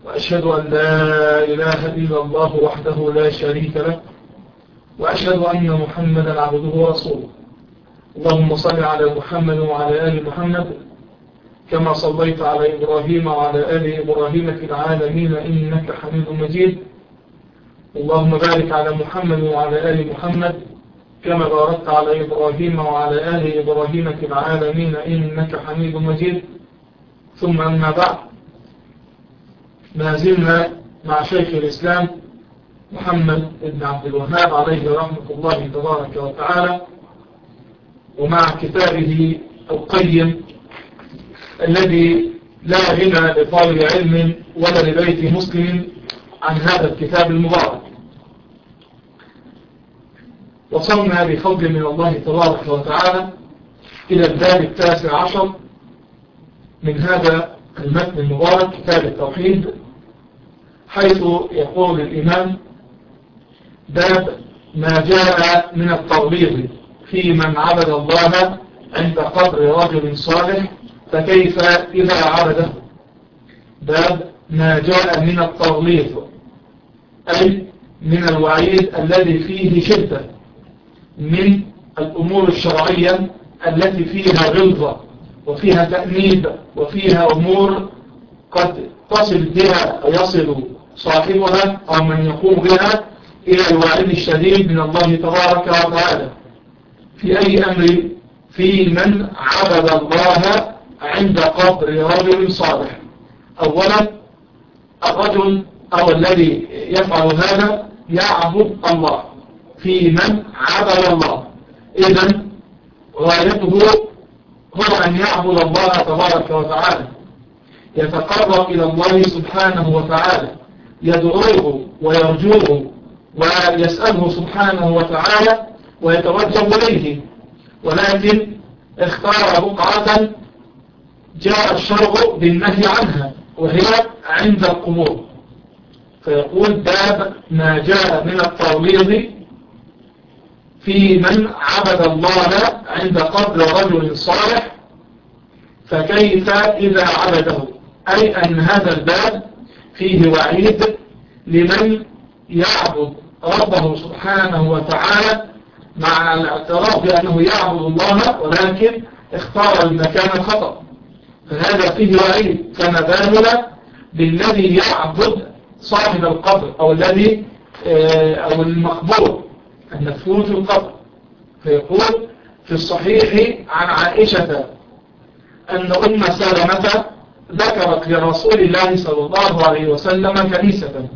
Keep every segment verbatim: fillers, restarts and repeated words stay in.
وأشهد أن لا إله إلا الله وحده لا شريك له، وأشهد أن محمدا عبده ورسوله. اللهم صل على محمد وعلى آل محمد كما صليت على إبراهيم وعلى آل إبراهيم في العالمين إنك حميد مجيد. اللهم بارك على محمد وعلى آل محمد كما باركت على إبراهيم وعلى آل إبراهيم في العالمين إنك حميد مجيد. ثم أما بعد، ما زلنا مع شيخ الإسلام محمد بن عبد الوهاب عليه رحمة الله تبارك وتعالى، ومع كتابه القيم الذي لا غنى لطالب علم ولا لبيت مسلم عن هذا الكتاب المبارك. وصلنا بفضل من الله تبارك وتعالى إلى الباب التاسع عشر من هذا المتن المبارك، كتاب التوحيد، حيث يقول الإمام: باب ما جاء من التغليظ في من عبد الله عند قبر رجل صالح فكيف إذا عبده. باب ما جاء من التغليظ، أي من الوعيد الذي فيه شدة من الأمور الشرعية التي فيها غلظة وفيها تأنيب وفيها أمور قد تصل بها أو يصل صاحبها أو من يقوم بها إلى الوعيد الشديد من الله تبارك وتعالى. في أي أمر؟ في من عبد الله عند قبر رجل صالح. أولا، الرجل أو الذي يفعل هذا يعبد الله، في من عبد الله. إذن غايته هو أن يعبد الله تبارك وتعالى، يتقرب إلى الله سبحانه وتعالى، يدعوه ويرجوه ويسأله سبحانه وتعالى ويتوجه إليه. ولكن اختار بقعة جاء الشرع بالنهي عنها، وهي عند القبور. فيقول: باب ما جاء من التغليظ في من عبد الله عند قبر رجل صالح فكيف إذا عبده. أي أن هذا الباب فيه وعيد لمن يعبد ربه سبحانه وتعالى مع الاعتراف بأنه يعبد الله ولكن اختار المكان الخطأ، فهذا فيه وعيد. فما بالنا بالذي يعبد صاحب القبر أو الذي أو المقبور المدفون في القبر. فيقول في الصحيح عن عائشة أن أم سلمة ذكرت لرسول الله صلى الله عليه وسلم كنيسة،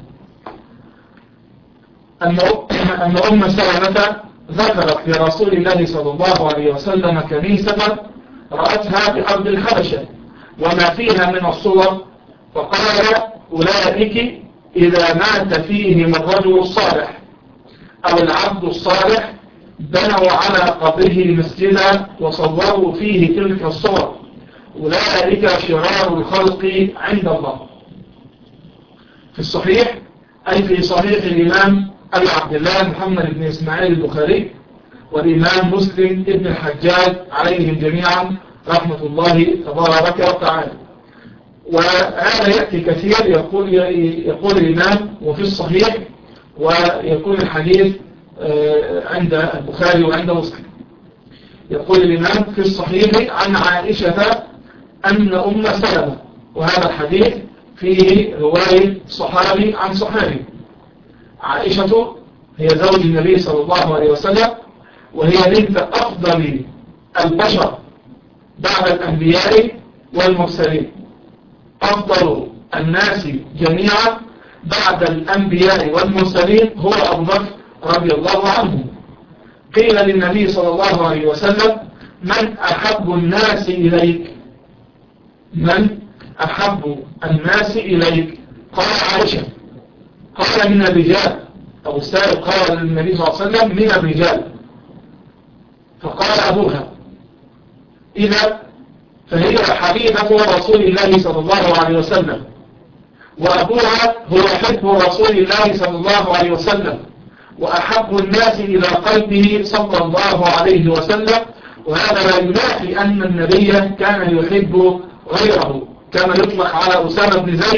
أن أن أم سلمة ذكرت لرسول الله صلى الله عليه وسلم كنيسة رأتها بأرض الحبشة وما فيها من الصور، فقال: أولئك إذا مات فيهم الرجل الصالح أو العبد الصالح بنوا على قبره مسجدا وصوروا فيه تلك الصور، أولئك شرار الخلق عند الله. في الصحيح، أي في صحيح الإمام أبي عبد الله محمد بن إسماعيل البخاري والإمام مسلم بن الحجاج عليهم جميعا رحمة الله تبارك وتعالى. وهذا يأتي كثير، يقول, يقول الإمام وفي الصحيح، ويكون الحديث عند البخاري وعند مسلم. يقول الإمام في الصحيح عن عائشة أن أم سلمة، وهذا الحديث فيه رواية صحابي عن صحابي. عائشة هي زوج النبي صلى الله عليه وسلم، وهي بنت أفضل البشر بعد الأنبياء والمرسلين. أفضل الناس جميعا بعد الأنبياء والمرسلين هو أبو بكر رضي الله عنه. قيل للنبي صلى الله عليه وسلم: من أحب الناس إليك؟ من أحب الناس إليك؟ قال: عائشة. قال: من الرجال. أبو السائب قال للنبي صلى الله عليه وسلم: من الرجال. فقال أبوها: إذا فهي حبيبة رسول الله صلى الله عليه وسلم، وأبوها هو حب رسول الله صلى الله عليه وسلم، وأحب الناس إلى قلبه صلى الله عليه وسلم. وهذا لا ينافي أن النبي كان يحب غيره، كما يطلق على أسامة بن زيد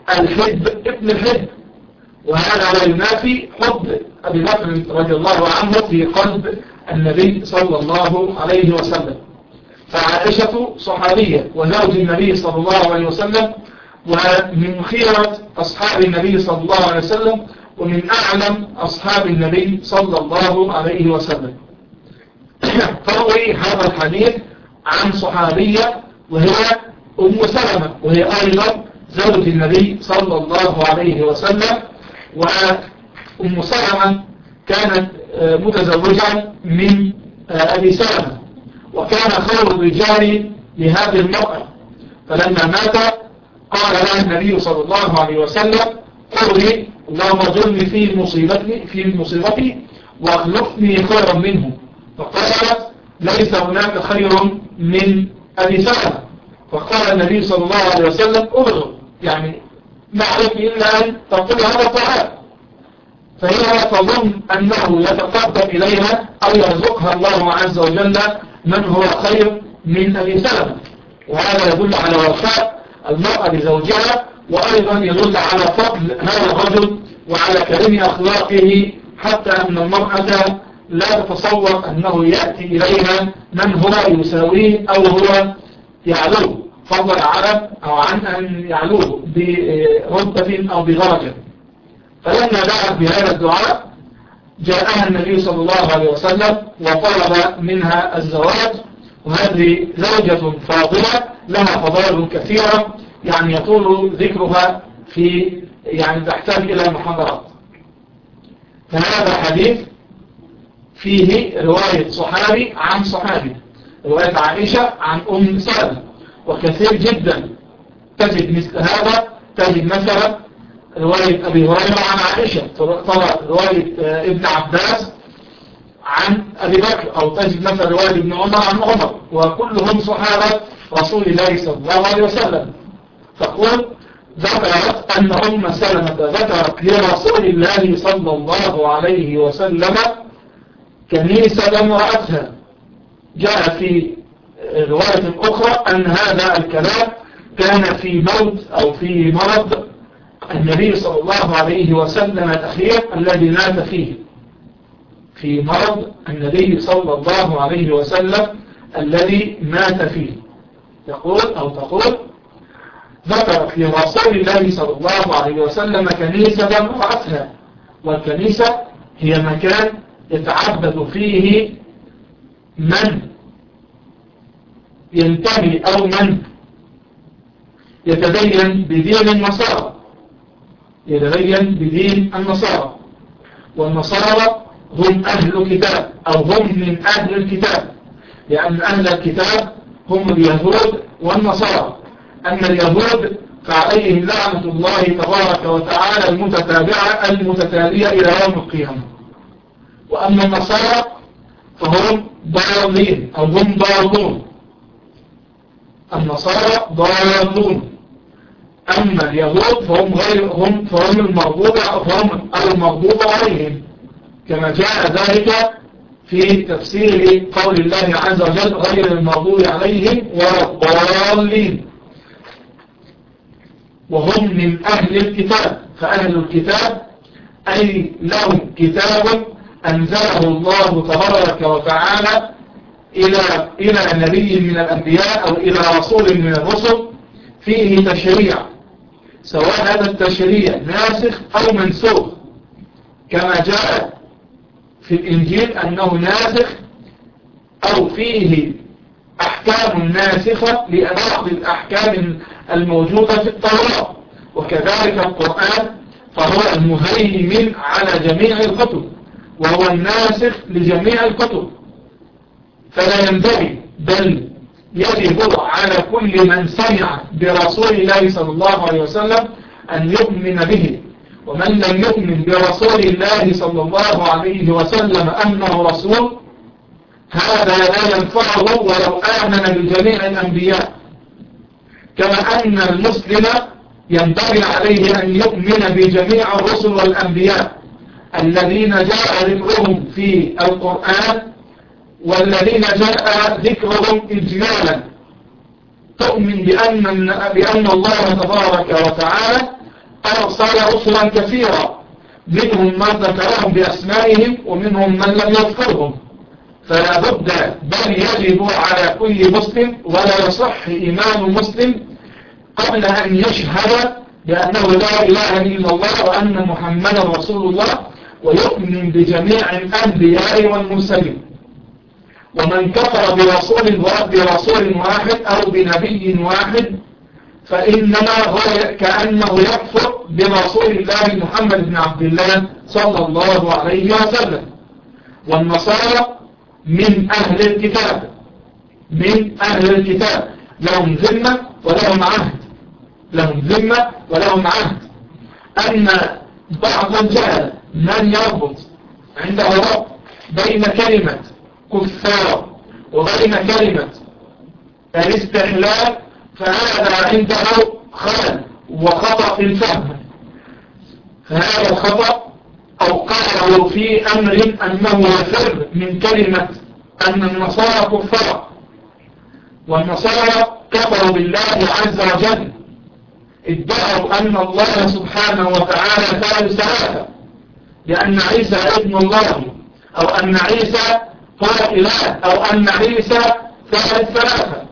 الحب ابن الحب، وهذا لا ينافي حب أبي بكر رضي الله عنه في قلب النبي صلى الله عليه وسلم. فعائشة صحابية وزوج النبي صلى الله عليه وسلم، ومن خيرة أصحاب النبي صلى الله عليه وسلم، ومن أعلم أصحاب النبي صلى الله عليه وسلم. تروي هذا الحديث عن صحابية وهي أم سلمة، وهي أيضا زوج النبي صلى الله عليه وسلم. وأم سلمة كانت متزوجة من أبي سلمة، وكان خير الرجال لهذه المرأة، فلما مات قال لها النبي صلى الله عليه وسلم: قولي اللهم اجرني في مصيبتي في مصيبتي واخلفني خيرا منه. فقالت: ليس هناك خير من أبي سلمة. فقال النبي صلى الله عليه وسلم: ابغض، يعني ما عليك إلا أن تقول هذا الطعام. فهي تظن أنه يتقدم إليها أو يرزقها الله عز وجل من هو خير من أبي سلمة، وهذا يدل على وفاء المرأة لزوجها، وأيضا يدل على فضل هذا الرجل وعلى كريم أخلاقه، حتى أن المرأة لا تتصور أنه يأتي إليها من هو يساويه أو هو يعلوه، فضل على أو عن أن يعلوه برتبة أو بدرجة. فلما دعت بهذا الدعاء جاءها النبي صلى الله عليه وسلم وطلب منها الزواج، وهذه زوجة فاضلة لها فضائل كثيرة، يعني يطول ذكرها في يعني تحتاج إلى محاضرات. فهذا حديث فيه رواية صحابي عن صحابي، رواية عائشة عن أم سلمة، وكثير جدا تجد مثل هذا. تجد مثلا رواية أبي هريرة عن عائشة، ترى رواية ابن عباس عن أبي بكر، أو تجد مثلا رواية ابن عمر عن عمر، وكلهم صحابة رسول الله صلى الله عليه وسلم. تقول: ذكرت أن أم سلمة ذكرت لرسول الله صلى الله عليه وسلم كنيسة امرأتها. جاء في رواية أخرى أن هذا الكلام كان في موت أو في مرض النبي صلى الله عليه وسلم الأخير الذي مات فيه، في مرض النبي صلى الله عليه وسلم الذي مات فيه. يقول أو تقول: ذكرت لرسول الله صلى الله عليه وسلم كنيسة امرأتها. والكنيسة هي مكان يتعبد فيه من ينتمي أو من يتدين بدين النصارى، يتدين بدين النصارى. والنصارى هم أهل الكتاب أو هم من أهل الكتاب، لأن أهل الكتاب هم اليهود والنصارى. أما اليهود فعليهم لعنة الله تبارك وتعالى المتتابعة المتتالية إلى يوم القيامة. وأما النصارى فهم ضالين أو هم ضالون، النصارى ضالون. أما اليهود فهم غير هم فهم المغضوب فهم المغضوب عليهم، كما جاء ذلك في تفسير قول الله عز وجل: غير المغضوب عليهم ولا الضالين. وهم من أهل الكتاب، فأهل الكتاب أي لهم كتاب أنزله الله تبارك وتعالى إلى إلى نبي من الأنبياء أو إلى رسول من الرسل فيه تشريع، سواء هذا التشريع ناسخ أو منسوخ، كما جاء في الإنجيل أنه ناسخ أو فيه أحكام ناسخة لبعض الأحكام الموجودة في التوراة. وكذلك القرآن فهو المهيمن على جميع الكتب، وهو الناسخ لجميع الكتب. فلا ينبغي بل يجب على كل من سمع برسول الله صلى الله عليه وسلم أن يؤمن به. ومن لم يؤمن برسول الله صلى الله عليه وسلم أنه رسول، هذا لا ينفعه ولو آمن بجميع الأنبياء. كما أن المسلم ينبغي عليه أن يؤمن بجميع الرسل والأنبياء الذين جاء ذكرهم في القرآن والذين جاء ذكرهم إجمالا. تؤمن بأن, بأن الله تبارك وتعالى النصارى رسلا كثيرا، منهم من ذكرهم بأسمائهم ومنهم من لم يذكرهم، فلا بد بل يجب على كل مسلم ولا يصح إيمان مسلم قبل أن يشهد بأنه لا إله إلا الله وأن محمدا رسول الله، ويؤمن بجميع الأنبياء والمرسلين. ومن كفر برسول برسول واحد أو بنبي واحد فإنما هو كأنه يكفر برسول الله محمد بن عبد الله صلى الله عليه وسلم. والنصارى من أهل الكتاب، من أهل الكتاب لهم ذمة ولهم عهد، لهم ذمة ولهم عهد. أن بعض الجهل من يربط عنده ربط بين كلمة كفار وبين كلمة الاستحلال، فهذا عنده خلل وخطأ في الفهم. فهذا الخطأ أوقعه في أمر أنه يفر من كلمة أن النصارى كفار، والنصارى كفروا بالله عز وجل، ادعوا أن الله سبحانه وتعالى ثالث ثلاثة، لأن عيسى ابن الله، أو أن عيسى هو إله، أو أن عيسى ثالث ثلاثة.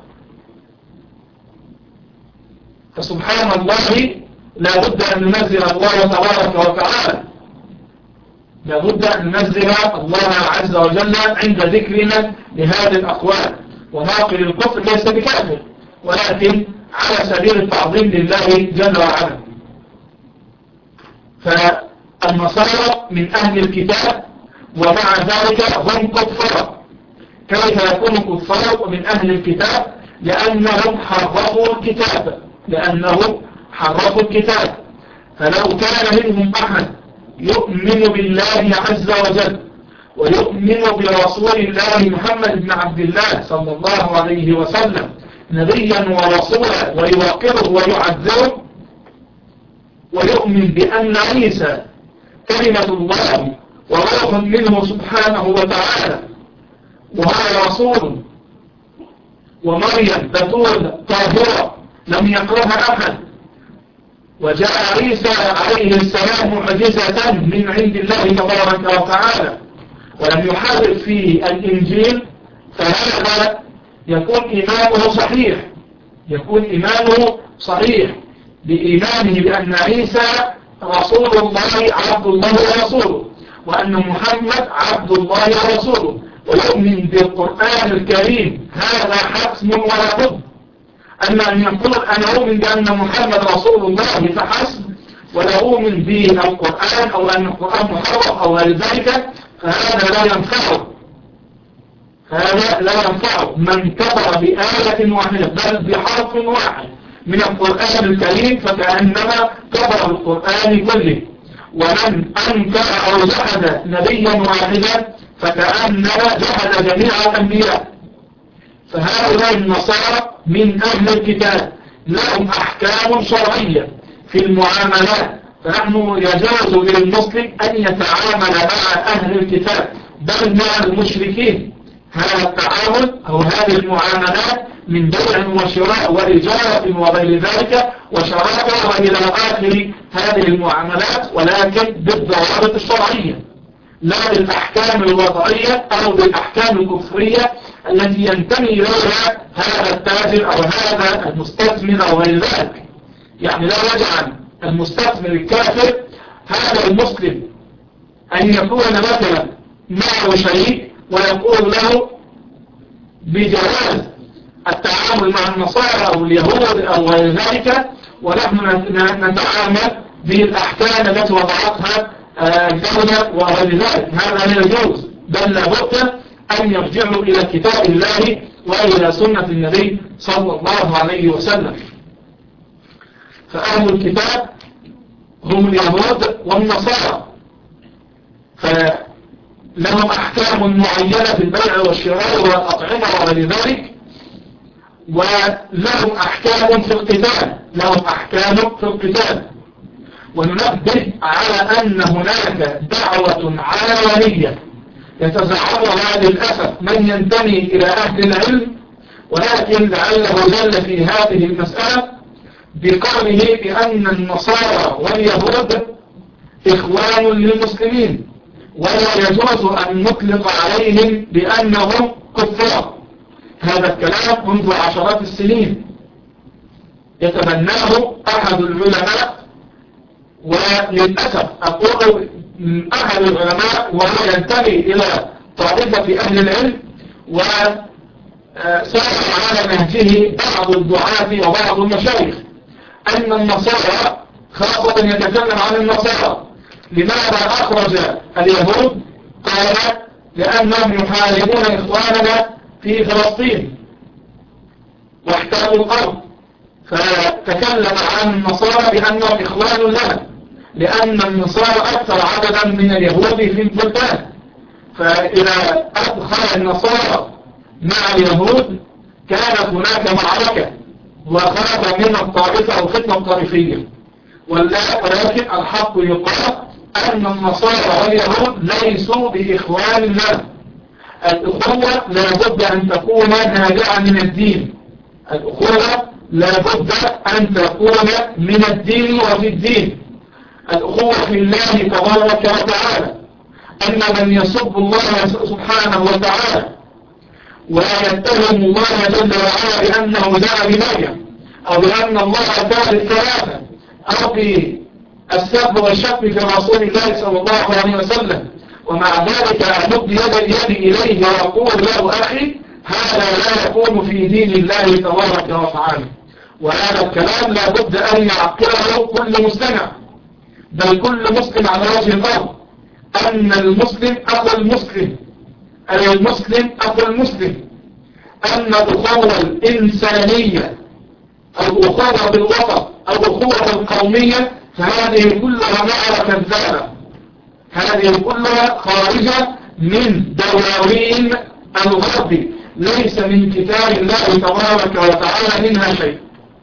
فسبحان الله لا بد أن ننزل الله تبارك وتعالى، لا بد أن ننزل الله عز وجل عند ذكرنا لهذه الأقوال. وناقل الكفر ليس بكافر، ولكن على سبيل التعظيم لله جل وعلا. فالنصارى من أهل الكتاب ومع ذلك هم كفار. كيف يكونوا كفار ومن أهل الكتاب؟ لأنهم حرفوا الكتاب، لأنهم حرفوا الكتاب. فلو كان منهم أحد يؤمن بالله عز وجل ويؤمن برسول الله محمد بن عبد الله صلى الله عليه وسلم نبيا ورسولا ويوقره ويعذره، ويؤمن بأن عيسى كلمة الله وروح منه سبحانه وتعالى وهو رسول، ومريم بتول طاهرة لم يقرها أحد، وجاء عيسى عليه السلام معجزة من عند الله تبارك وتعالى ولم يحرف فيه الإنجيل، فهذا يكون إيمانه صحيح، يكون إيمانه صحيح بإيمانه بأن عيسى رسول الله عبد الله ورسوله، وأن محمد عبد الله ورسوله، ويؤمن بالقرآن الكريم. هذا حتم ولا بد. أما أن يقول أنا أؤمن بأن محمد رسول الله فحسب، ولا أؤمن بالقرآن أو أن القرآن محرف أو غير ذلك، فهذا لا ينفعه، هذا لا ينفعه. من كفر بآية واحدة بل بحرف واحد من القرآن الكريم فكأنما كفر القرآن كله، ومن أنكر أو جحد نبيا واحدا فكأنما جحد جميع الأنبياء. فهؤلاء النصارى من أهل الكتاب لهم أحكام شرعية في المعاملات، فنحن يجوز للمسلم أن يتعامل مع أهل الكتاب بل مع المشركين. هذا التعامل أو هذه المعاملات من بيع وشراء وإجارة وغير ذلك وشراكة وإلى آخر هذه المعاملات، ولكن بالضوابط الشرعية، لا بالأحكام الوضعية أو بالأحكام الكفرية التي ينتمي إليها هذا التاجر أو هذا المستثمر أو غير ذلك. يعني لا يجعل المستثمر الكافر هذا المسلم أن يكون مثلا معه شيء ويقول له بجواز التعامل مع النصارى أو اليهود أو غير ذلك، ونحن نتعامل بالأحكام التي وضعتها الدولة وغير ذلك. هذا لا يجوز، بل لابد أن يرجعوا إلى كتاب الله وإلى سنة النبي صلى الله عليه وسلم. فأهل الكتاب هم اليهود والنصارى، فلهم أحكام معينة في البيع والشراء والأطعمة وغير ذلك، ولهم أحكام في القتال، لهم أحكام في القتال. وننبه على أن هناك دعوة علنية يتزعمها للأسف من ينتمي إلى أهل العلم، ولكن لعله جل في هذه المسألة بقوله بأن النصارى واليهود إخوان للمسلمين ولا يجوز أن نطلق عليهم بأنهم كفار. هذا الكلام منذ عشرات السنين يتبناه أحد العلماء، وللأسف أقول أحد العلماء وهو ينتمي إلى طائفة أهل العلم وسار على نهجه بعض الدعاة وبعض المشايخ أن النصارى خاصة يتكلم عن النصارى. لماذا أخرج اليهود؟ قال لأنهم يحاربون إخواننا في فلسطين واحتلوا الأرض، فتكلم عن النصارى بأنهم إخوان لنا لأن النصارى أكثر عددا من اليهود في البلدان. فإذا أدخل النصارى مع اليهود كانت هناك معركة وخرج من الطائفة أو فتنة طائفية. ولكن الحق يقال أن النصارى واليهود ليسوا بإخوان لنا. الأخوة لابد أن تكون نابعة من الدين. الأخوة لابد أن تكون من الدين وفي الدين. الأخوة في الله تبارك وتعالى. أن من يسب الله سبحانه وتعالى ويتهم الله جل وعلا بأنه جاء بمريم أو بأن الله ثالث ثلاثة أو بالسب والشك في رسول الله صلى الله عليه وسلم، ومع ذلك أمد يد يدي إليه وأقول له أخي، هذا لا يكون في دين الله تبارك وتعالى. وهذا الكلام لا بد أن يعقله كل مستمع، بل كل مسلم على وجه الأرض، أن المسلم أخو المسلم، أي المسلم أخو المسلم، أن الأخوة الإنسانية أو الأخوة بالوطن أو الأخوة القومية فهذه كلها معركة كذابة، هذه كلها خارجة من دواوين الغرب، ليس من كتاب الله تبارك وتعالى منها شيء.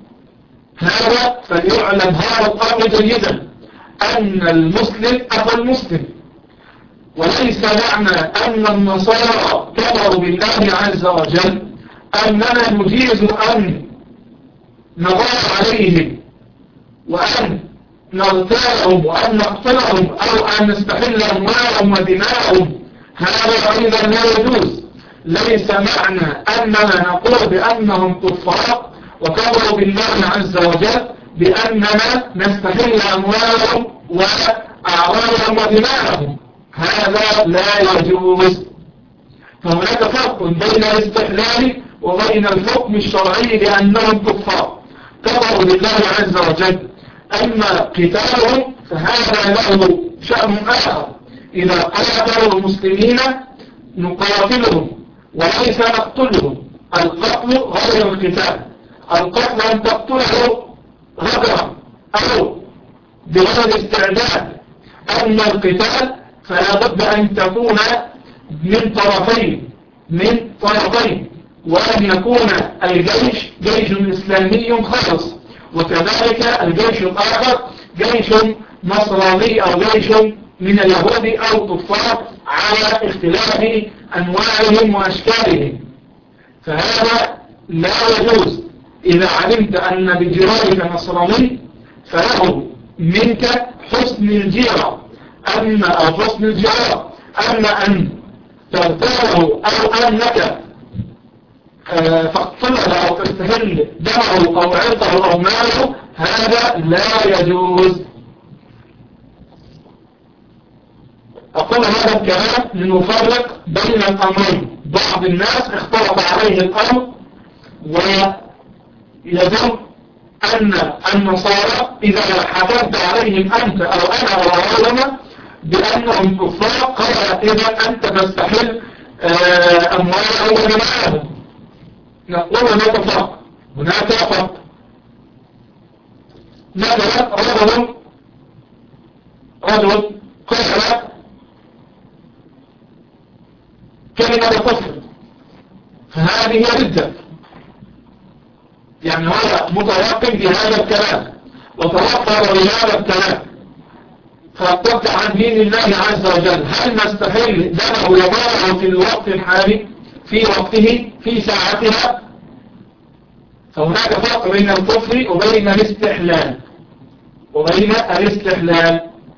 هذا فليعلم هذا الأمر جيدا، أن المسلم أخو المسلم، وليس معنى أن النصارى كفروا بالله عز وجل أننا نجيز أن نغار عليهم وأن نغتالهم وأن نقتلهم أو أن نستحل أموالهم ودماءهم. هذا أيضا لا يجوز. ليس معنى أننا نقول بأنهم كفار وكفروا بالله عز وجل بأننا نستحل أموالهم وأعراضهم ودماءهم، هذا لا يجوز. فهناك فرق بين الاستحلال وبين الحكم الشرعي بأنهم كفار كفروا بالله عز وجل. أما قتالهم فهذا له شأن آخر، إذا قاتلوا المسلمين نقاتلهم وليس نقتلهم. القتل غير القتال. القتل أن تقتله غدرا أو بغير استعداد. أما القتال فلا بد أن تكون من طرفين من طرفين وأن يكون الجيش جيش إسلامي خالص، وكذلك الجيش الآخر جيش نصراني أو جيش من اليهود أو كفار على اختلاف أنواعهم وأشكالهم. فهذا لا يجوز. إذا علمت أن بجوارك نصراني فله منك حسن الجيرة، أما أو حسن الجوار، أما أن تغتاله أو أنك فاقتله أو تستهل دمه أو عرضه أو ماله، هذا لا يجوز. أقول هذا الكلام لنفرق بين الأمرين. بعض الناس اختلط عليه الأمر ويظن أن النصارى إذا حكمت عليهم أنت أو أنا أو غيرنا بأنهم كفار قال إذا أنت تستحل أموالهم ودماءهم. نقول هناك فرق، هناك فرق. مثلا رجل رجل قتل كلمة كفر فهذه ردة، يعني هذا متوقف بهذا الكلام وتوقف بهذا الكلام فأطلق عن دين الله عز وجل. هل نستحيل دمه وماله في الوقت الحالي في وقته في ساعتها؟ فهناك فرق بين الكفر وبين الاستحلال وبين الاستحلال.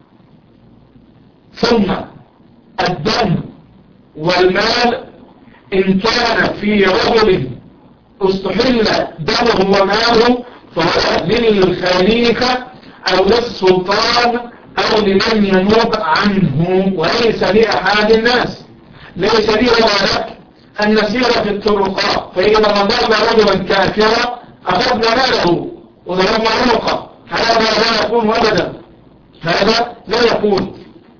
ثم الدم والمال إن كان في رجل استحل دمه وماله فهو للخليفة أو للسلطان أو لمن ينوب عنه وليس لأحد الناس. ليس لي ولا لك أن نسير في الطرقات فإذا نظرنا رجلا كافرا أخذنا ماله وضربنا عنقه. هذا لا يكون أبدا، هذا لا يكون.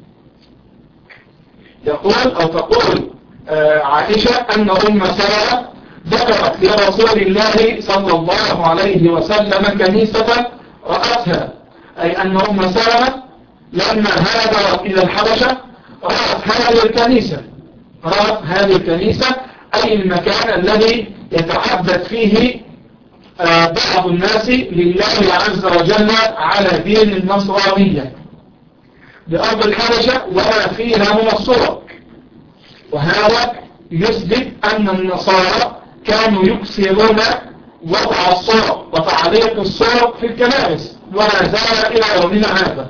يقول أو تقول آه عائشة أن أم سلمة ذكرت لرسول الله صلى الله عليه وسلم كنيسة رأتها، أي أن أم سلمة لما هاجرت إلى الحبشة رأت هذه الكنيسة، رأت هذه الكنيسة أي المكان الذي يتعبد فيه آه بعض الناس لله عز وجل على دين النصرانية بأرض الحبشة وما فيها من الصور. وهذا يثبت أن النصارى كانوا يكسرون وضع الصور وتعليق الصور في الكنائس وما زال إلى يومنا هذا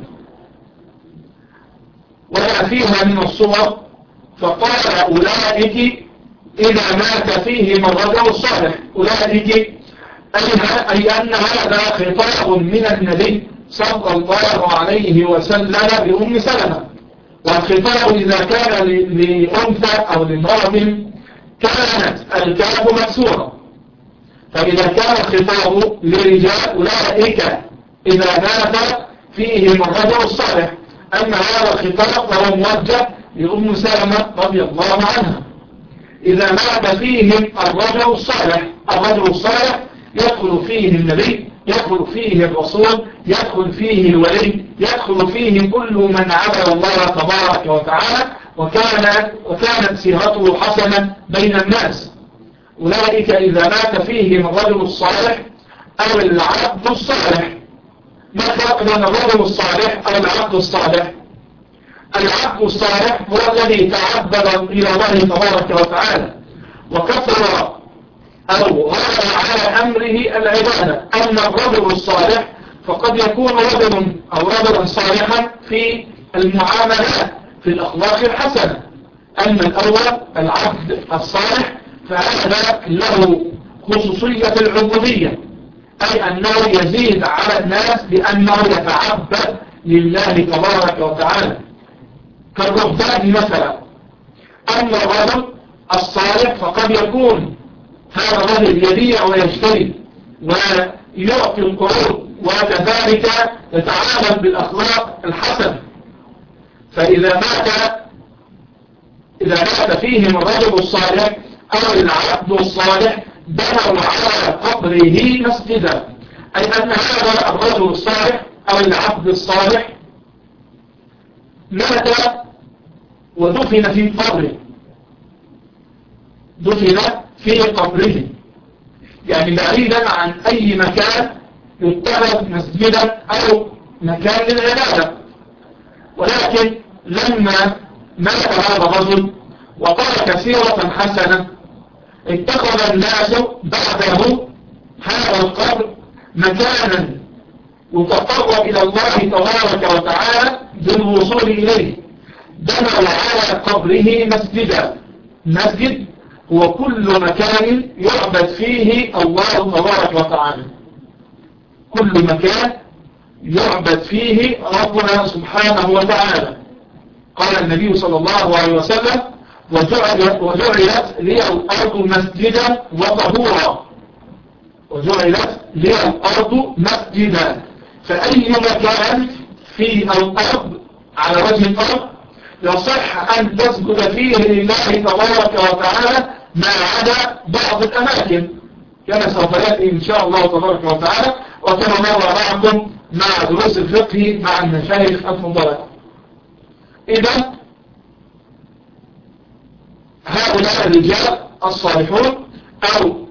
وما فيها من الصور. فقال أولئك إذا مات فيهم الرجل الصالح، أولئك أي أن هذا خطاب من النبي صلى الله عليه وسلم لأم سلمة. والخطاب إذا كان لأنثى أو لامرأة كانت الكاف مكسورة، فإذا كان الخطاب لرجال أولئك إذا مات فيهم الرجل الصالح. أما هذا الخطاب فهو موجه لأم سلمة رضي الله عنها. إذا مات فيهم الرجل الصالح، الرجل الصالح يدخل فيه النبي، يدخل فيه الرسول، يدخل فيه الولي، يدخل فيه كل من عبد الله تبارك وتعالى وكان وكانت سيرته حسنة بين الناس. أولئك إذا مات فيهم الرجل الصالح أو العبد الصالح. ما فرق بين الرجل الصالح أو العبد الصالح؟ العبد الصالح هو الذي تعبد إلى الله تبارك وتعالى وكثر أو غير على أمره العبادة. أما الرجل الصالح فقد يكون رجل أو رجلا صالحا في المعاملات في الأخلاق الحسنة. أما الأول العبد الصالح فهذا له خصوصية العبودية، أي أنه يزيد على الناس بأنه يتعبد لله تبارك وتعالى كالرهبان مثلا. أما الرجل الصالح فقد يكون هذا الرجل يبيع ويشتري ويعطي القروض وكذلك يتعامل بالأخلاق الحسنة. فإذا مات إذا مات فيهم الرجل الصالح أو العبد الصالح بنوا على قبره مسجدا، أي أن هذا الرجل الصالح أو العبد الصالح مات ودفن في قبره، دفن في قبره يعني بعيدا عن أي مكان يتخذ مسجدا أو مكان للعبادة. ولكن لما مات هذا الرجل وترك سيرة حسنة اتخذ الناس بعده هذا القبر مكانا يتقرب إلى الله تبارك وتعالى بالوصول إليه، بنوا على قبره مسجدا. مسجد هو كل مكان يعبد فيه الله تبارك وتعالى، كل مكان يعبد فيه ربنا سبحانه وتعالى. قال النبي صلى الله عليه وسلم وجعلت, وجعلت لي الأرض مسجدا وطهورا، وجعلت لي الأرض مسجدا. فأي مكان في الأرض على وجه الأرض يصح أن تسجد فيه لله تبارك وتعالى ما عدا بعض الأماكن كما سوف يأتي إن شاء الله تبارك وتعالى. وكما مر معكم مع دروس الفقه مع المشايخ الفضلاء. إذا هؤلاء الرجال الصالحون أو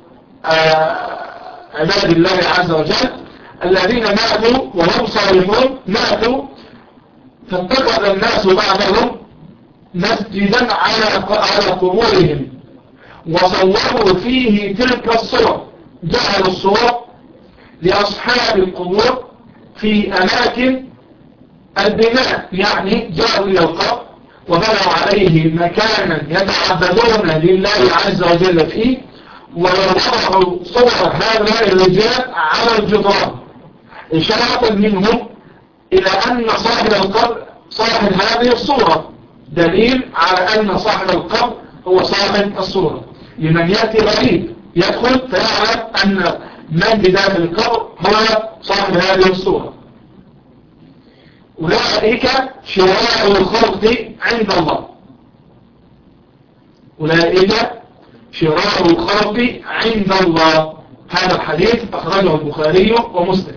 عباد الله عز وجل الذين ماتوا وهم صالحون ماتوا فاتخذ الناس بعدهم مسجدا على على قبورهم وصوروا فيه تلك الصور جعلوا الصور لأصحاب القبور في أماكن البناء، يعني جاءوا إلى القبر وبنوا عليه مكانا يتعبدون لله عز وجل فيه، ووضعوا صور هؤلاء الرجال على الجدران إشارة منهم إلى أن صاحب القبر صاحب هذه الصورة، دليل على أن صاحب القبر هو صاحب الصورة. لمن يأتي غريب يدخل فيعلم أن من بداية القبر هو صاحب هذه الصورة. أولئك شرار الخلق عند الله، أولئك شرار الخلق عند الله. هذا الحديث أخرجه البخاري ومسلم.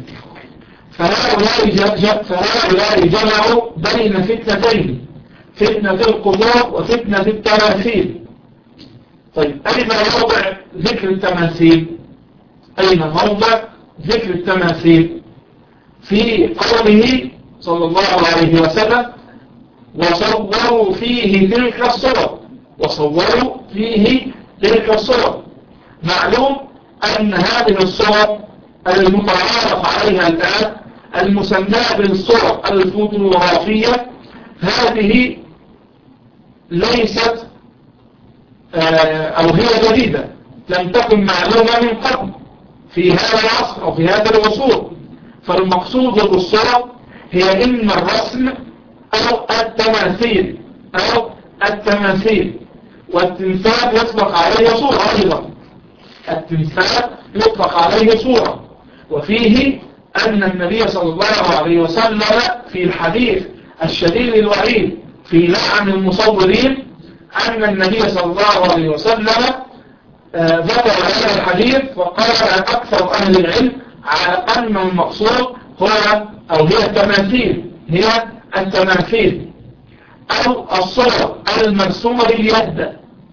فهؤلاء جمعوا بين فتنتين، فتنة القبور وفتنة التماثيل. طيب أين موضع ذكر التماثيل؟ أين موضع ذكر التماثيل؟ في قوله صلى الله عليه وسلم وصوروا فيه تلك الصور، وصوروا فيه تلك الصور. معلوم أن هذه الصور المتعارف عليها الآن المسمى بالصور الفوتوغرافية هذه ليست أو هي جديدة، لم تكن معلومة من قبل في هذا العصر أو في هذا العصور. فالمقصود بالصور هي إما الرسم أو التماثيل أو التماثيل. والتمثال يطلق عليه صورة أيضا، التمثال يطلق عليه صورة. وفيه أن النبي صلى الله عليه وسلم في الحديث الشديد الوعيد في لعن المصورين أن النبي صلى الله عليه وسلم آه ذكر هذا الحديث وقال أكثر أهل العلم على أن المقصود هو أو هي التماثيل، هي التماثيل أو الصور المرسومة باليد،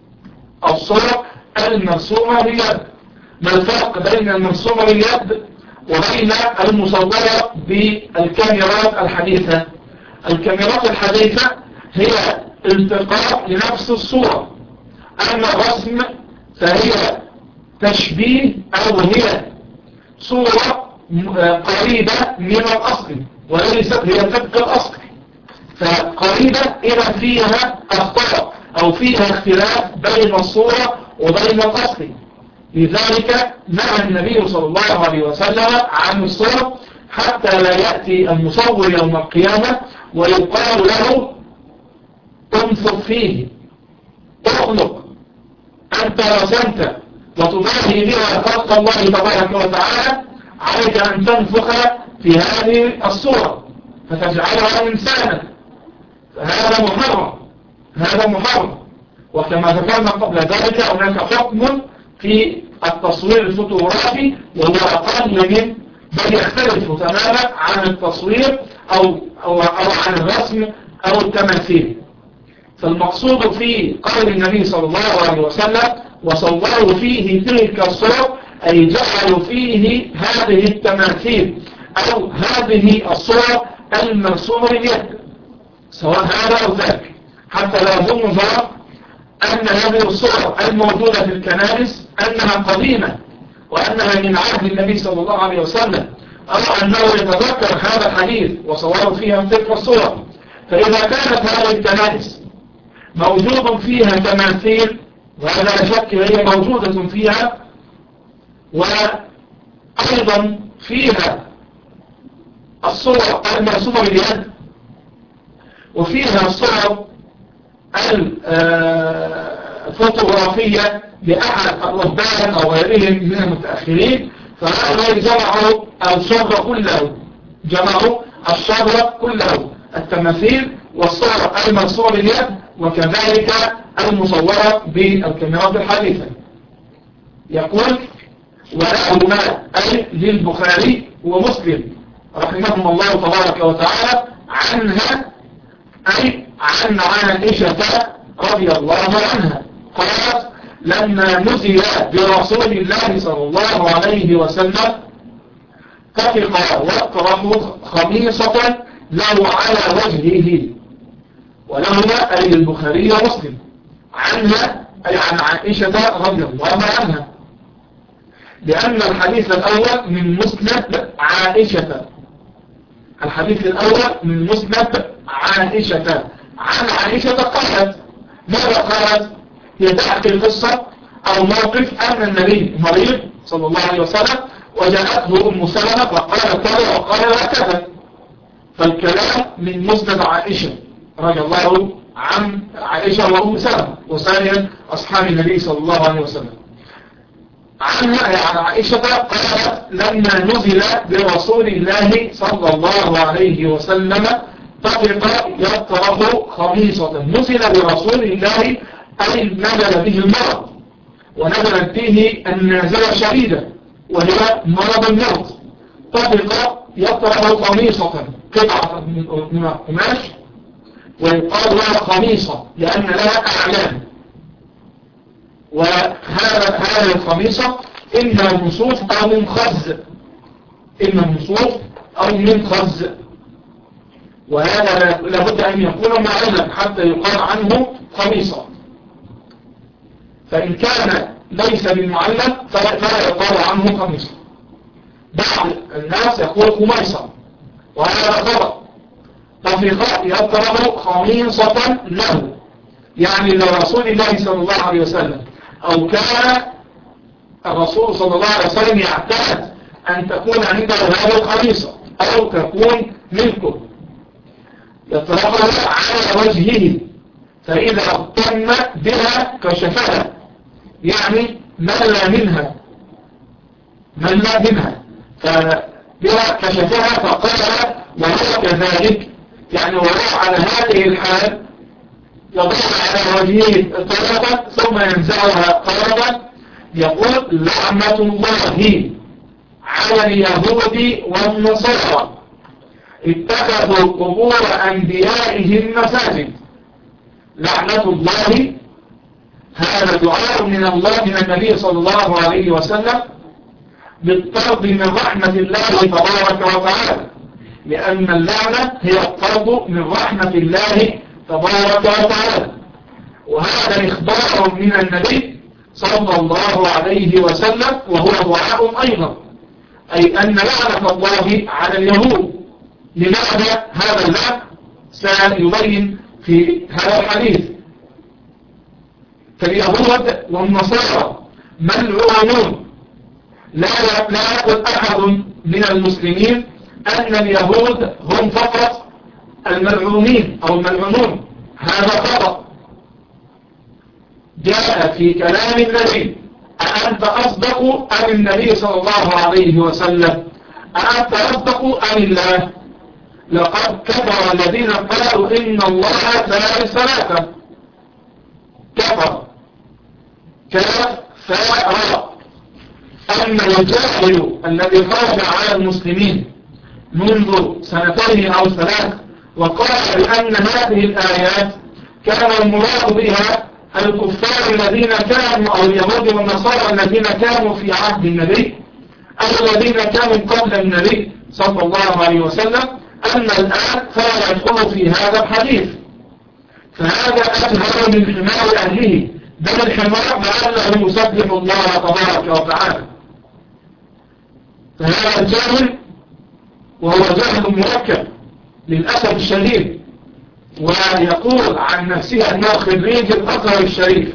الصور المرسومة باليد. ما الفرق بين المرسومة باليد وبين المصورة بالكاميرات الحديثة؟ الكاميرات الحديثة هي التقاط لنفس الصورة، أما الرسم فهي تشبيه أو هي صورة قريبة من الأصل وليست هي طبق الأصل، فقريبة إذا فيها أخطاء أو فيها اختلاف بين الصورة وبين الأصل. لذلك نهى النبي صلى الله عليه وسلم عن الصور حتى لا يأتي المصور يوم القيامة ويقال له انفق فيه، اخلق، أنت رسمت وتضاهي بها خلق الله تبارك وتعالى، عليك أن تنفخ في هذه الصورة فتجعلها إنسانا، فهذا محرم، هذا محرم. وكما ذكرنا قبل ذلك هناك حكم في التصوير الفوتوغرافي وهو أقل من بل يختلف تماما عن التصوير أو, أو, أو عن الرسم أو التماثيل. فالمقصود في قول النبي صلى الله عليه وسلم وصوروا فيه تلك الصور أي جعلوا فيه هذه التماثيل أو هذه الصور المرسومة باليد سواء هذا أو ذاك، حتى لا يظن ظن أن هذه الصور الموجودة في الكنائس أنها قديمة وأنها من عهد النبي صلى الله عليه وسلم، أو أنه يتذكر هذا الحديث وصوروا فيها تلك الصور. فإذا كانت هذه الكنائس موجود فيها تماثيل وهذا لا شك هي موجودة فيها، وأيضا فيها الصور المرسومة باليد وفيها الصور الفوتوغرافية لأحد الرهبان أو غيرهم من المتأخرين، فهؤلاء جمعوا الشر كله، جمعوا الشر كله، التماثيل والصور المرسومة باليد وكذلك المصورة بالكاميرات الحديثة. يقول ولهما أي للبخاري ومسلم رحمهم الله تبارك وتعالى عنها أي عن عائشة رضي الله عنها قالت لما نزل برسول الله صلى الله عليه وسلم طفق وطرح خميصة له على وجهه، ولهما أي البخاري ومسلم عنها أي عن عائشة رضي الله عنها. لأن الحديث الأول من مسند عائشة. الحديث الأول من مسند عائشة عن عائشة قالت. ماذا قالت؟ هي تحكي القصة أو موقف أن النبي مريض صلى الله عليه وسلم وجاءته أم سلمة فقالت كذا وقال لا كذا، فالكلام من مسند عائشة رضي الله عن عائشة وأم سلمة وسائر أصحاب النبي صلى الله عليه وسلم. عنها عن عائشة قالت لما نزل برسول الله صلى الله عليه وسلم طفق يطرح خميصة. نزل برسول الله أي نزل به المرض، ونزلت به النازلة شديدة وهي مرض الموت. طفق يطرح خميصة قطعة من القماش، ويقال لها خميصة لأن لها أعلام، وهذا هذه الخميصة إما من صوف أو من خز، إما من صوف أو من خز، وهذا لابد أن يكون معلم حتى يقال عنه خميصة. فإن كان ليس بالمعلم فلا يقال عنه خميصة. بعض الناس يقول خميصة وهذا خطأ. طفق يطرح خميصة له، يعني لرسول الله صلى الله عليه وسلم، أو كان الرسول صلى الله عليه وسلم يعتاد أن تكون عنده هذه الخميصة أو تكون ملكه، يطرحها على وجهه، فإذا اغتم بها كشفها، يعني ملى منها ملى منها فبها كشفها فقال وهو كذلك، يعني وهو على هذه الحال يضع على وجهه طرفا ثم ينزعها طرفا. يقول لعنة الله على اليهود والنصارى اتخذوا قبور أنبيائهم مساجد. لعنة الله، هذا دعاء من الله من النبي صلى الله عليه وسلم بالطرد من رحمة الله تبارك وتعالى، لأن اللعنة هي الطرد من رحمة الله تبارك وتعالى. وهذا إخبار من النبي صلى الله عليه وسلم وهو دعاء أيضا، أي أن لعنة الله على اليهود. لماذا هذا اللعن؟ سيبين في هذا الحديث. فاليهود والنصارى ملعونون، لا يقول أحد من المسلمين أن اليهود هم فقط الملعونين أو الملعونون، هذا خطأ. جاء في كلام النبي أأنت أصدق أم النبي صلى الله عليه وسلم؟ أأنت أصدق أم الله؟ لقد كفر الذين قالوا إن الله ثالث ثلاثة. كفر كاف فاء راء. أما الجاهل الذي خرج على المسلمين منذ سنتين أو ثلاث وقال بأن هذه الآيات كان المراد بها الكفار الذين كانوا أو اليهود والنصارى الذين كانوا في عهد النبي أو الذين كانوا قبل النبي صلى الله عليه وسلم، أما الآن فلا يدخل في هذا الحديث. فهذا أجهر من حمار أهله، بل الحمار لعله يسبح الله تبارك وتعالى. فهذا الجاهل وهو جهل مركب للأسف الشديد، ويقول عن نفسه أنه خريج الأزهر الشريف.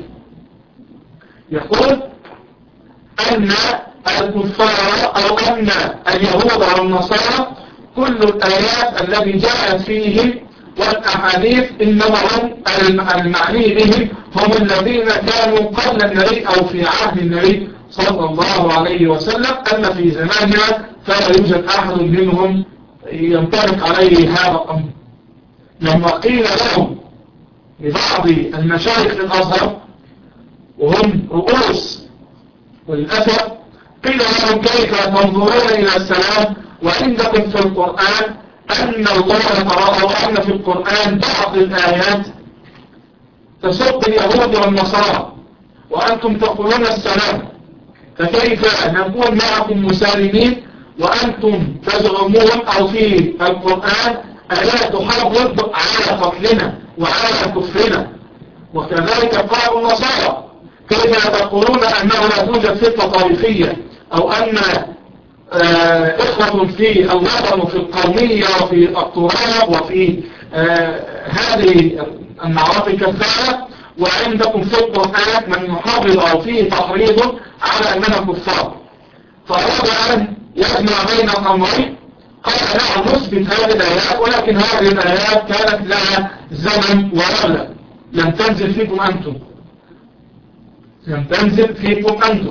يقول أن الكفار أو أن اليهود والنصارى كل الآيات التي جاءت فيهم والأحاديث إنما هم المعني بهم هم الذين كانوا قبل النبي أو في عهد النبي صلى الله عليه وسلم، أما في زماننا فلا يوجد أحد منهم ينطبق عليه هذا الأمر. لما قيل لهم لبعض المشايخ الأزهر وهم رؤوس وللأسف، قيل لهم كيف تنظرون إلى السلام وعندكم في القرآن أن الله ترى أو أن في القرآن بعض الآيات تسب اليهود والنصارى وأنتم تقولون السلام، فكيف نكون معكم مسالمين وأنتم تزعمون أو في القرآن آيات تحرض على قتلنا وعلى كفرنا؟ وكذلك قالوا النصارى كيف تقولون أنه لا توجد فتنة طائفية أو أن آه إخوة في الوطن وفي القومية وفي التراب وفي آه هذه المعارف الكفارة، وعندكم في القرآن من يحرض أو فيه تحريض على أننا كفار، فأراد أن يجمع بين الأمرين. قال نعم نثبت هذه الآيات، ولكن هذه الآيات كانت لها زمن ورغلة، لم تنزل فيكم أنتم لم تنزل فيكم أنتم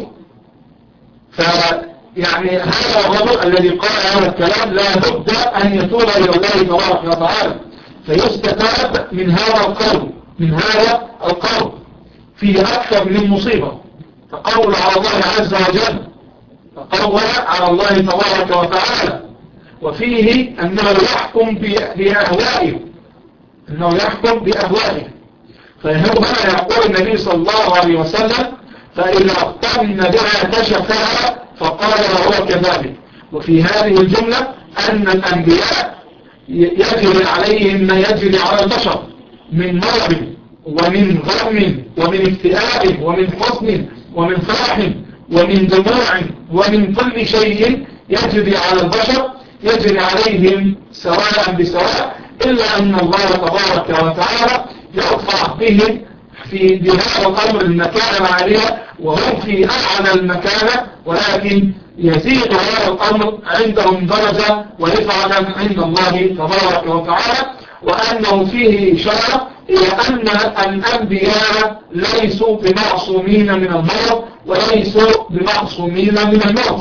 فيعني هذا الرجل الذي قال هذا الكلام لا بد أن يتوب إلى الله تبارك وتعالى، فيستتاب من هذا القول من هذا القول فيه أكثر من مصيبة. تقول على الله عز وجل، تقول على الله تبارك وتعالى، وفيه أنه يحكم بأهوائه أنه يحكم بأهوائه فهنا يقول النبي صلى الله عليه وسلم فإذا اقترن بها كشفها فقال وهو كذلك. وفي هذه الجملة أن الأنبياء يجري عليهم ما يجري على البشر من مرض ومن غم ومن اكتئاب ومن حزن ومن فرح ومن دموع ومن كل شيء يجري على البشر يجري عليهم سواء بسواء، إلا أن الله تبارك وتعالى يرفع بهم في بهذا الأمر المكانة العالية وهم في أعلى المكانة، ولكن يزيد هذا الأمر عندهم درجة ورفعة عند الله تبارك وتعالى، وأنه فيه إشارة إلى أن الأنبياء ليسوا بمعصومين من المرض وليسوا بمعصومين من الموت.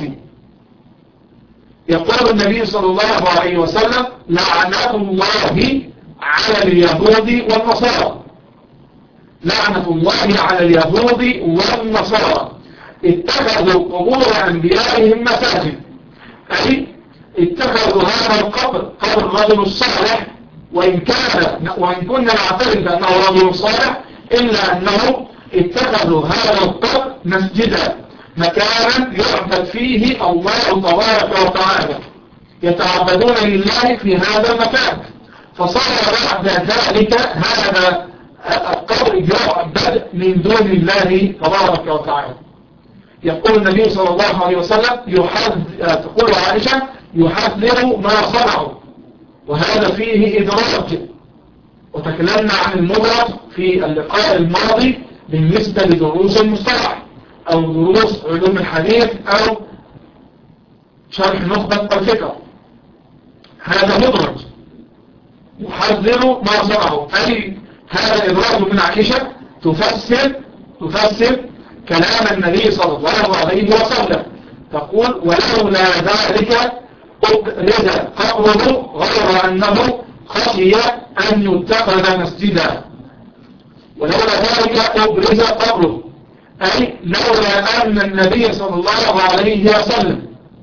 يقول النبي صلى الله عليه وسلم لعنة الله على اليهود والنصارى، لعنة الله على اليهود والنصارى اتخذوا قبور أنبيائهم مساجد، أي اتخذوا هذا القبر قبر الرجل الصالح، وإن كان وإن كنا نعتقد أنه رجل صالح إلا أنه اتخذوا هذا القبر مسجدا، مكانا يعبد فيه الله تبارك وتعالى، يتعبدون لله في هذا المكان، فصار بعد ذلك هذا القبر يعبد من دون الله تبارك وتعالى. يقول النبي صلى الله عليه وسلم يحذر، تقول عائشة يحذر ما صنعوا، وهذا فيه إدراج، وتكلمنا عن المدرج في اللقاء الماضي بالنسبة لدروس المصطلح أو دروس علوم الحديث أو شرح نخبة الفكر. هذا مدرج يحذر ما صنعوا، أي هذا الإدراج من عائشة تفسر تفسر كلام النبي صلى الله عليه وسلم، تقول ولولا ذلك أبرز قبره غير أنه خشي أن يتخذ مسجدا، ولولا ذلك أبرز قبره أي لولا أن النبي صلى الله عليه وسلم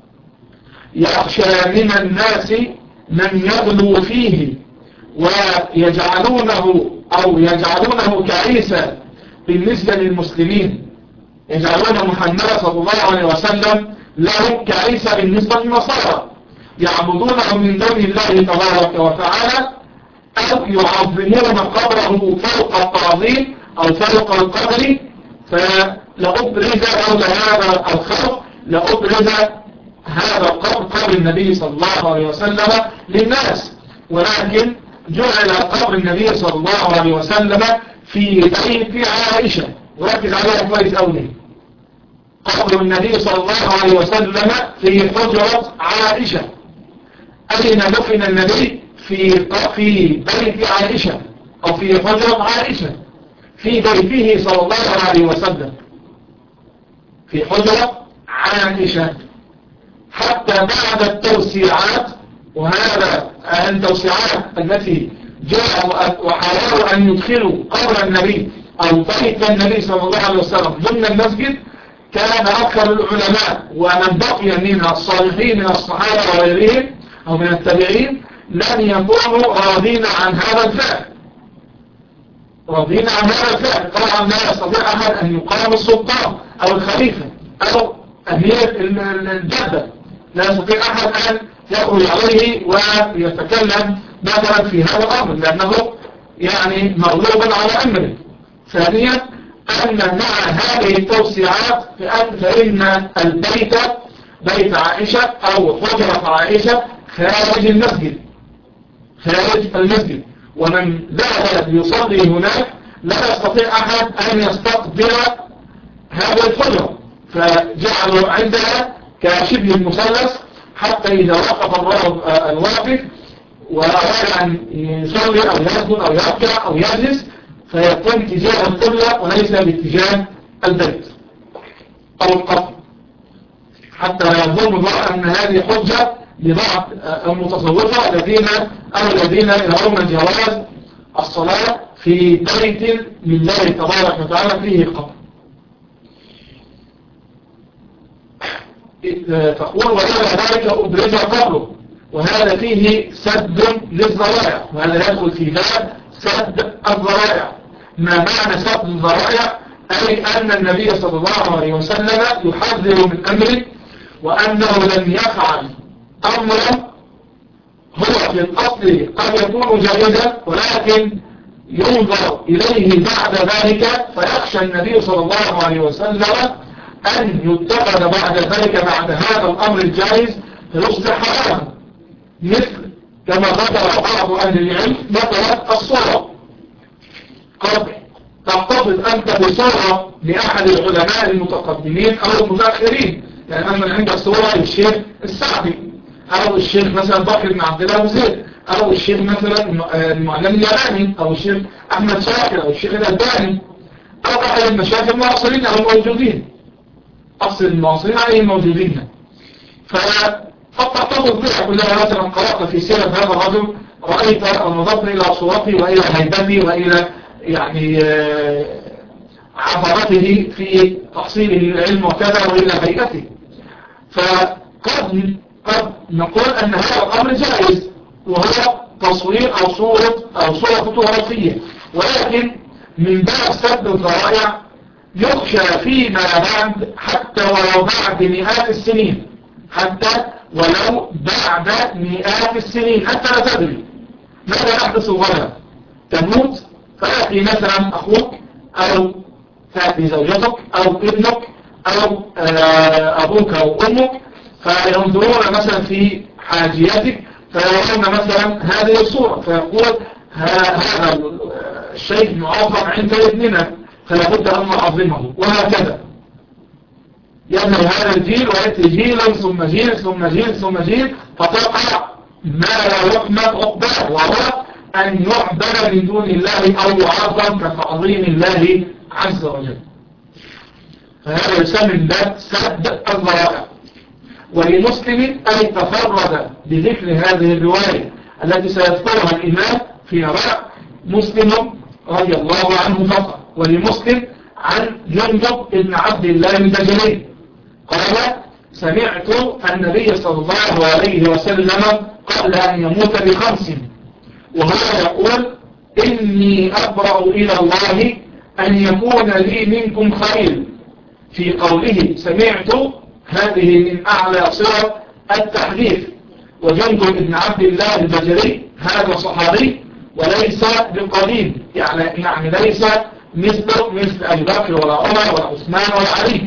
يخشى من الناس من يغلو فيه ويجعلونه أو يجعلونه كعيسى بالنسبة للمسلمين، يجعلون محمد صلى الله عليه وسلم لهم كعيسى بالنسبة للنصارى، يعبدونه من دون الله تبارك وتعالى، أو يعظمون قبره فوق التعظيم أو فوق القبر، فلأبرز لولا هذا الخوف لأبرز هذا القبر قبر النبي صلى الله عليه وسلم للناس، ولكن جعل قبر النبي صلى الله عليه وسلم في بيت عائشة، وركز عليها كويس أوي، قبر النبي صلى الله عليه وسلم في حجرة عائشة. أين دفن النبي؟ في في بيت عائشة أو في حجرة عائشة، في بيته صلى الله عليه وسلم في حجرة عائشة، حتى بعد التوسيعات، وهذا التوسيعات التي جاءوا وحاولوا أن يدخلوا قبر النبي أو بيت النبي صلى الله عليه وسلم ضمن المسجد، كان أكثر العلماء ومن بقي من الصالحين من الصحابة وغيرهم أو من التابعين لن يكونوا راضين عن هذا الفعل، راضين عن هذا الفعل. طبعا لا يستطيع أحد أن يقام السلطان أو الخليفة أو أمير الجدة، لا يستطيع أحد أن يخرج عليه ويتكلم مثلا في هذا الأمر، لأنه يعني مغلوب على أمره. ثانيا أن مع هذه التوسيعات فإن البيت بيت عائشة أو حجرة عائشة خارج المسجد خارج المسجد، ومن ذهب يصلي هناك لا يستطيع أحد أن يستقبل هذا الحجرة، فجعلوا عندها كشبه المثلث حتى إذا وقف الواقف وأراد أن يصلي أو يسجد أو يركع أو يجلس فيكون تجاه القبلة وليس باتجاه البيت أو القبر، حتى يظن الله أن هذه حجة لبعض المتصوفة الذين أو الذين يرون جواز الصلاة في بيت لله تبارك وتعالى فيه قبر. تقول وإلى ذلك أبرز قبره، وهذا فيه سد للذرائع، وهذا يدخل في باب سد الذرائع. ما معنى سد الذرائع؟ أي أن النبي صلى الله عليه وسلم يحذر من أمره، وأنه لم يفعل أمرا هو في الأصل قد يكون جائزا ولكن ينظر إليه بعد ذلك، فيخشى النبي صلى الله عليه وسلم أن يتخذ بعد ذلك بعد هذا الأمر الجائز فيصبح حراما، مثل كما ذكر بعض أهل العلم مثلا الصورة. قد تقتضي أنت بصورة لأحد العلماء المتقدمين أو المتأخرين، يعني أنا عند الصورة للشيخ السعدي أو الشيخ مثلا بكر بن عبد الله زيد أو الشيخ مثلا المعلم اليماني أو الشيخ أحمد شاكر أو الشيخ الألباني أو أحد المشايخ المعاصرين أو الموجودين، أصل المعاصرين عليه الموجودين. فقد تقتضي الضحى كلها، مثلا قرأت في سيرة هذا الرجل رأيت أو نظرت إلى صورته وإلى هيبته وإلى يعني عبارته في تحصيله للعلم وكذا وإلى هيئته، فقد قد نقول أن هذا الأمر جائز وهو تصوير أو صورة أو صورة فوتوغرافية، ولكن من باب سد الذرائع يخشى فيما بعد حتى ولو بعد مئات السنين، حتى ولو بعد مئات السنين أنت لا تدري ماذا يحدث غدا، تموت فيأتي مثلا أخوك أو تأتي زوجتك أو ابنك أو أبوك أو أمك فينظرون مثلا في حاجياتك فيرون مثلا هذه الصورة فيقول هذا الشيء معظم عند ابننا فلا بد أن نعظمه، وهكذا يظهر هذا الجيل ويأتي جيلا ثم جيل ثم جيل ثم جيل فتقع ما لا يحمد عقباه، وهو أن يعبد من دون الله أو يعظم كتعظيم الله عز وجل. فهذا يسمى باب سد الذرائع. ولمسلم أي تفرد بذكر هذه الرواية التي سيذكرها الإمام في رواية مسلم رضي الله عنه فقط، ولمسلم عن جندب بن عبد الله البجلي قال سمعت النبي صلى الله عليه وسلم قبل أن يموت بخمس وهو يقول إني أبرأ إلى الله أن يكون لي منكم خير. في قوله سمعت هذه من أعلى صور التحديث، وجندب بن عبد الله البجلي هذا صحابي وليس بقديم، يعني يعني ليس مثل مثل أبي بكر ولا عمر ولا عثمان ولا علي،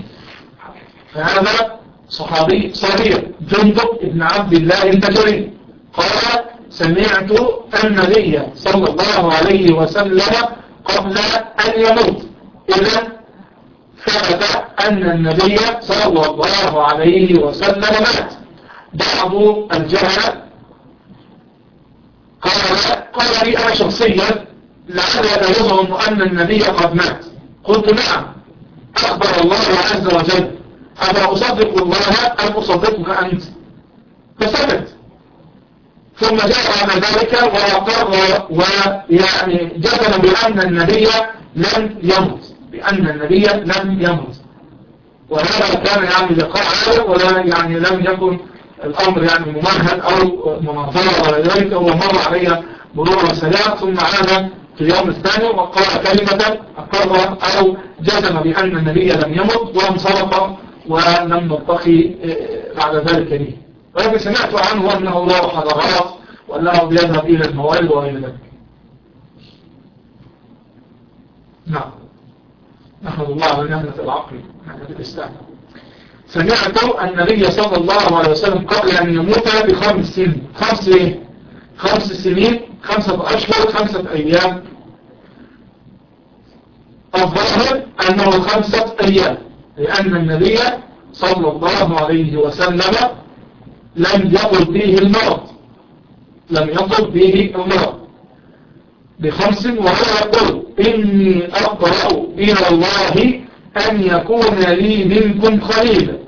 فهذا صحابي صغير جندب بن عبد الله البجلي قال سمعت النبي صلى الله عليه وسلم قبل أن يموت. إذن ثبت أن النبي صلى الله عليه وسلم مات. بعض الجهل قال قال لي أنا شخصيا لعل يظن أن النبي قد مات. قلت نعم، أخبر الله عز وجل، أنا أصدق الله أم أصدقك أنت؟ فسكت، ثم جاء على ذلك وقر ويعني جزم بأن النبي لم يمت بأن النبي لم يمت، وهذا كان يعني لقاء عارف ولا يعني لم يكن الأمر يعني ممهد أو مناظرة ولا ذلك. هو مر علي مرورا سريعا ثم عاد في اليوم الثاني وقال كلمة أقر أو جزم بأن النبي لم يمت وانصرف ولم نلتقي بعد ذلك به. ولكن سمعت عنه أنه لا حضارات وأنه بيذهب إلى الموالد وغير ذلك. نعم، نحمد الله على نعمة العقل، نعمة الإسلام. سمعت النبي صلى الله عليه وسلم قبل أن يموت بخمس سنين. خمس ايه؟ خمس سنين، خمسة أشهر، خمسة أيام. الظاهر أنه خمسة أيام، لأن النبي صلى الله عليه وسلم لم يطل به المرض لم يطل به المرض بخمس. وهو يقول إني أقرأ إلى الله أن يكون لي منكم خليلا،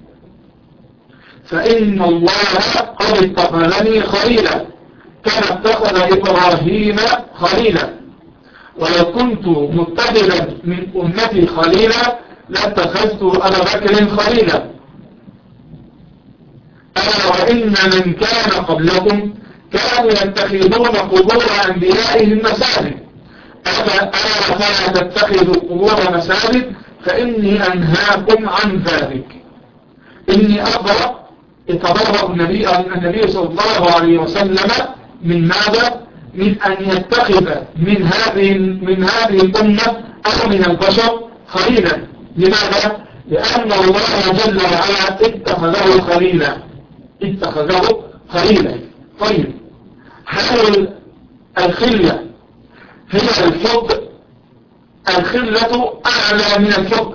فإن الله قد اتخذني خليلا كما اتخذ إبراهيم خليلا، ولو كنت متخذا من أمتي خليلا لاتخذت أبا بكر خليلا. ألا وإن من كان قبلكم كانوا يتخذون قبور أنبيائهم مساجد، ألا فلا تتخذوا قبور مساجد فإني أنهاكم عن ذلك. إني أقرأ يتبرأ النبي, النبي صلى الله عليه وسلم من ماذا؟ من أن يتخذ من هذه من هذه الأمة أو من البشر خليلا. لماذا؟ لأن الله جل وعلا اتخذه خليلا اتخذه خليلا. طيب، هل الخلة هي الحب؟ الخلة أعلى من الحب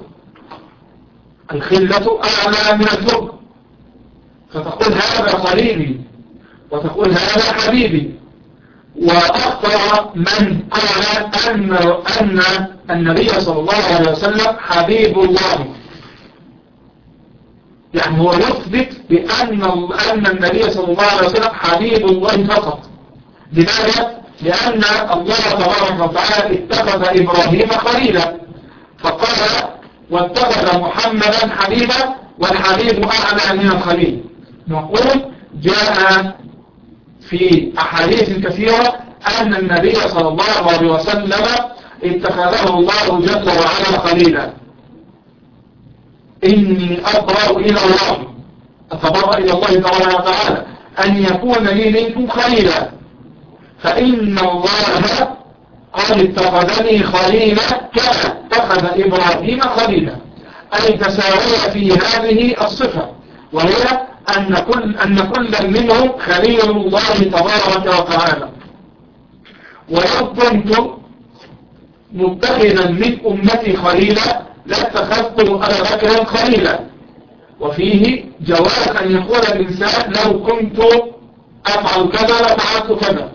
الخلة أعلى من الحب فتقول هذا خليلي وتقول هذا حبيبي. وأخطأ من قال أن أن النبي صلى الله عليه وسلم حبيب الله، يعني هو يثبت بأن أن النبي صلى الله عليه وسلم حبيب الله فقط. لماذا؟ لأن الله تبارك وتعالى اتخذ إبراهيم خليلا فقال واتخذ محمدا حبيبا، والحبيب أعلى من الخليل. نقول جاء في أحاديث كثيرة أن النبي صلى الله عليه وسلم اتخذه الله جل وعلا خليلا. إني أبرأ إلى الله أتبرأ إلى الله تبارك وتعالى أن يكون لي منكم خليلا، فإن الله قد اتخذني خليلا كما اتخذ إبراهيم خليلا، أي تساوي في هذه الصفة، وهي أن كل, أن كل منهم خليل الله تبارك وتعالى. ولو كنت متخذا من أمتي خليلا لاتخذت أبا بكر خليلا. وفيه جواز أن يقول الإنسان لو كنت أفعل كذا لفعلت كذا،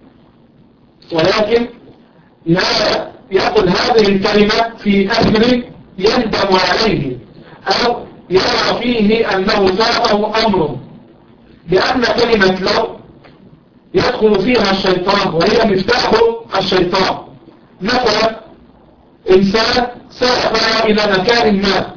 ولكن لا يقول هذه الكلمة في أمر يندم عليه أو يرى فيه أنه فاته أمره، لأن كلمة لو يدخل فيها الشيطان وهي مفتاح الشيطان. مثلا إنسان سافر إلى مكان ما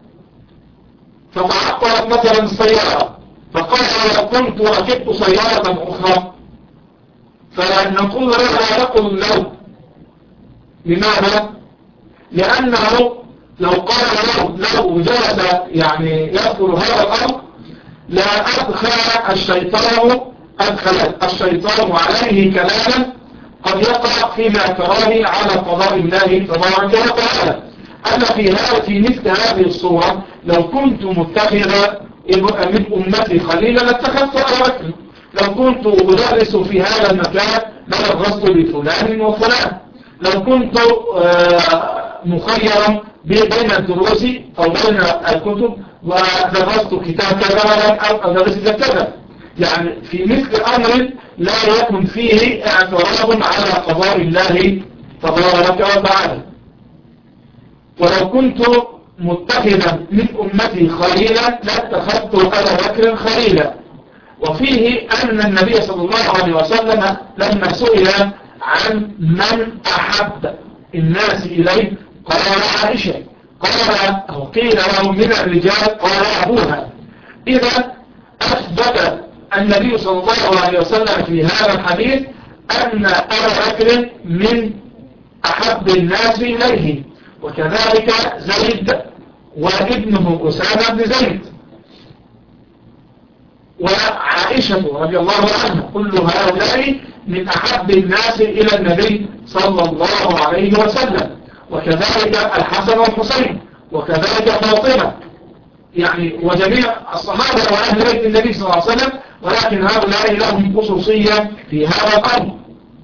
فتعطلت مثلا السيارة فقال لو كنت ركبت سيارة أخرى، فنقول لا يقول لو. لماذا؟ لأنه لو قال له لو جلس يعني يذكر هذا الأمر لا أدخل الشيطان أدخل الشيطان عليه كلاما قد يقع فيما اعتراضه على قضاء الله تبارك وتعالى. أنا في هذا في مثل هذه الصورة لو كنت متخذا من أمتي خليلا لاتخذت أبا بكر، لو كنت أدرس في هذا المكان لدرست بفلان وفلان، لو كنت مخيرا بين الدروس أو بين الكتب ودرست كتاب كذا أو درست كذا، يعني في مثل أمر لا يكون فيه اعتراض على قضاء الله تبارك وتعالى. ولو كنت متخذا من أمتي خليلا لاتخذت أبا بكر خليلا. وفيه أن النبي صلى الله عليه وسلم لما سئل عن من أحب الناس إليه قال عائشة، قال أو قيل له من الرجال قال أبوها. إذا أثبت النبي صلى الله عليه وسلم في هذا الحديث أن أبا بكر من أحب الناس إليه، وكذلك زيد وابنه أسامة بن زيد وعائشة رضي الله عنها، كل هؤلاء من أحب الناس إلى النبي صلى الله عليه وسلم، وكذلك الحسن والحسين، وكذلك فاطمة. يعني وجميع الصحابة وأهل بيت النبي صلى الله عليه وسلم، ولكن هؤلاء لهم خصوصية في هذا الأمر.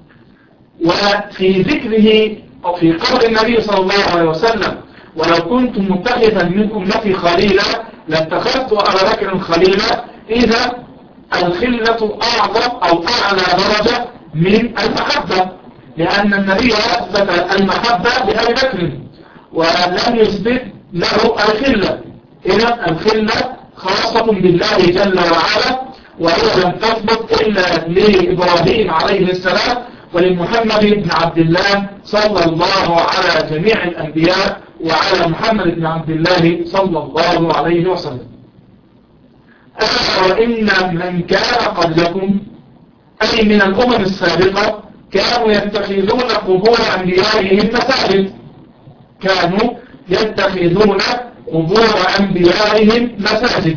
وفي ذكره أو في قول النبي صلى الله عليه وسلم: ولو كنت متخذا من أمتي خليلا لاتخذت أبا بكر خليلا، إذا الخلة أعظم أو أعلى درجة من المحبة، لأن النبي أثبت المحبة لأبي بكر ولم يثبت له الخلة. إذا الخلة خاصة بالله جل وعلا، وهي لم تثبت إلا لإبراهيم عليه السلام ولمحمد بن عبد الله صلى الله على جميع الأنبياء وعلى محمد بن عبد الله صلى الله عليه وسلم. ألا وإن من كان قبلكم أي من الأمم السابقة كانوا يتخذون قبور أنبيائهم مساجد، كانوا يتخذون قبور أنبيائهم مساجد.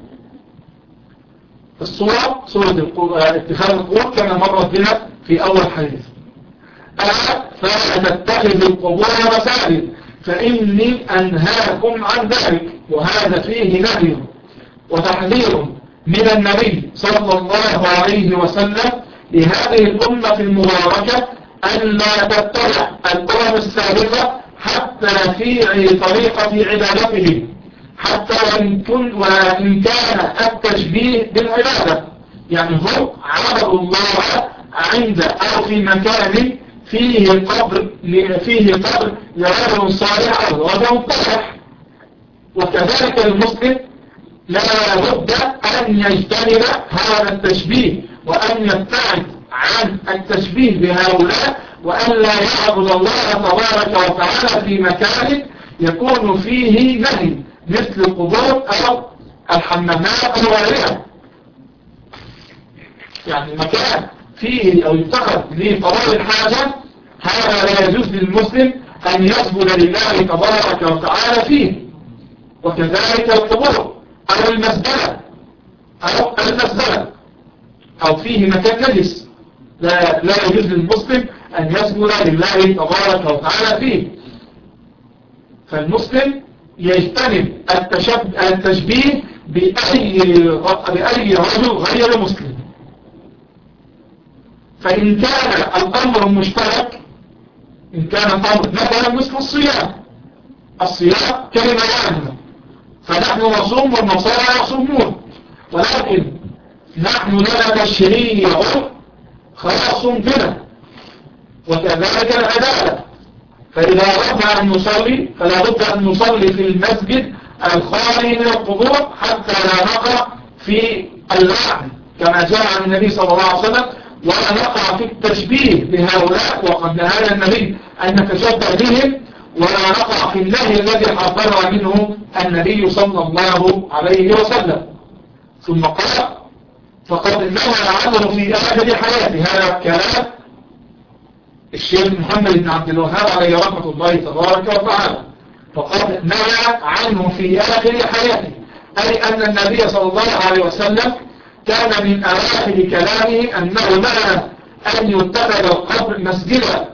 الصورة صورة اتخاذ القبور كما مرت بنا في أول حديث: ألا فلا تتخذوا القبور مساجد فإني أنهاكم عن ذلك. وهذا فيه نهي وتحذير من النبي صلى الله عليه وسلم لهذه الأمة المباركة أن لا تتبع الأمم السابقة حتى في طريقة عبادتهم، حتى وإن كان التشبيه بالعبادة، يعني هم عبدوا الله عند أو في مكان فيه قبر فيه قبر لرجل صالح أو رجل طالح. وكذلك المسلم لا بد أن يجتنب هذا التشبيه وأن يبتعد عن التشبيه بهؤلاء، وأن لا يعبد الله تبارك وتعالى في مكان يكون فيه نهي مثل القبور أو الحمامات أو غيرها. يعني مكان فيه أو يتخذ لقضاء الحاجة هذا لا يجوز للمسلم أن يسجد لله تبارك وتعالى فيه. وكذلك القبور أو المزبلة أو المزبلة أو فيه مكان نجس لا, لا يجوز للمسلم أن يسجد لله تبارك وتعالى فيه. فالمسلم يجتنب التشبيه بأي, بأي رجل غير مسلم. فإن كان الأمر مشترك، إن كان الأمر مثلا مثل الصيام، الصيام كلمة عامة، فنحن نصوم والنصارى يصومون، ولكن نحن لنا تشريع خاص بنا، وكذلك العبادة. فإذا أردنا أن نصلي فلا بد أن نصلي في المسجد الخالي من القبور حتى لا نقع في اللعن كما جاء عن النبي صلى الله عليه وسلم، ولا نقع في التشبيه بهؤلاء وقد نهانا النبي أن نتشبه بهم، ولا نقع في النهي الذي حذر منه النبي صلى الله عليه وسلم. ثم قال: فقد نهى عنه في آخر حياته. هذا كلام الشيخ محمد بن عبد الوهاب عليه رحمة الله تبارك وتعالى. فقد نهى عنه في آخر حياته، أي أن النبي صلى الله عليه وسلم كان من أواخر كلامه أنه نهى أن يتخذ القبر مسجدا،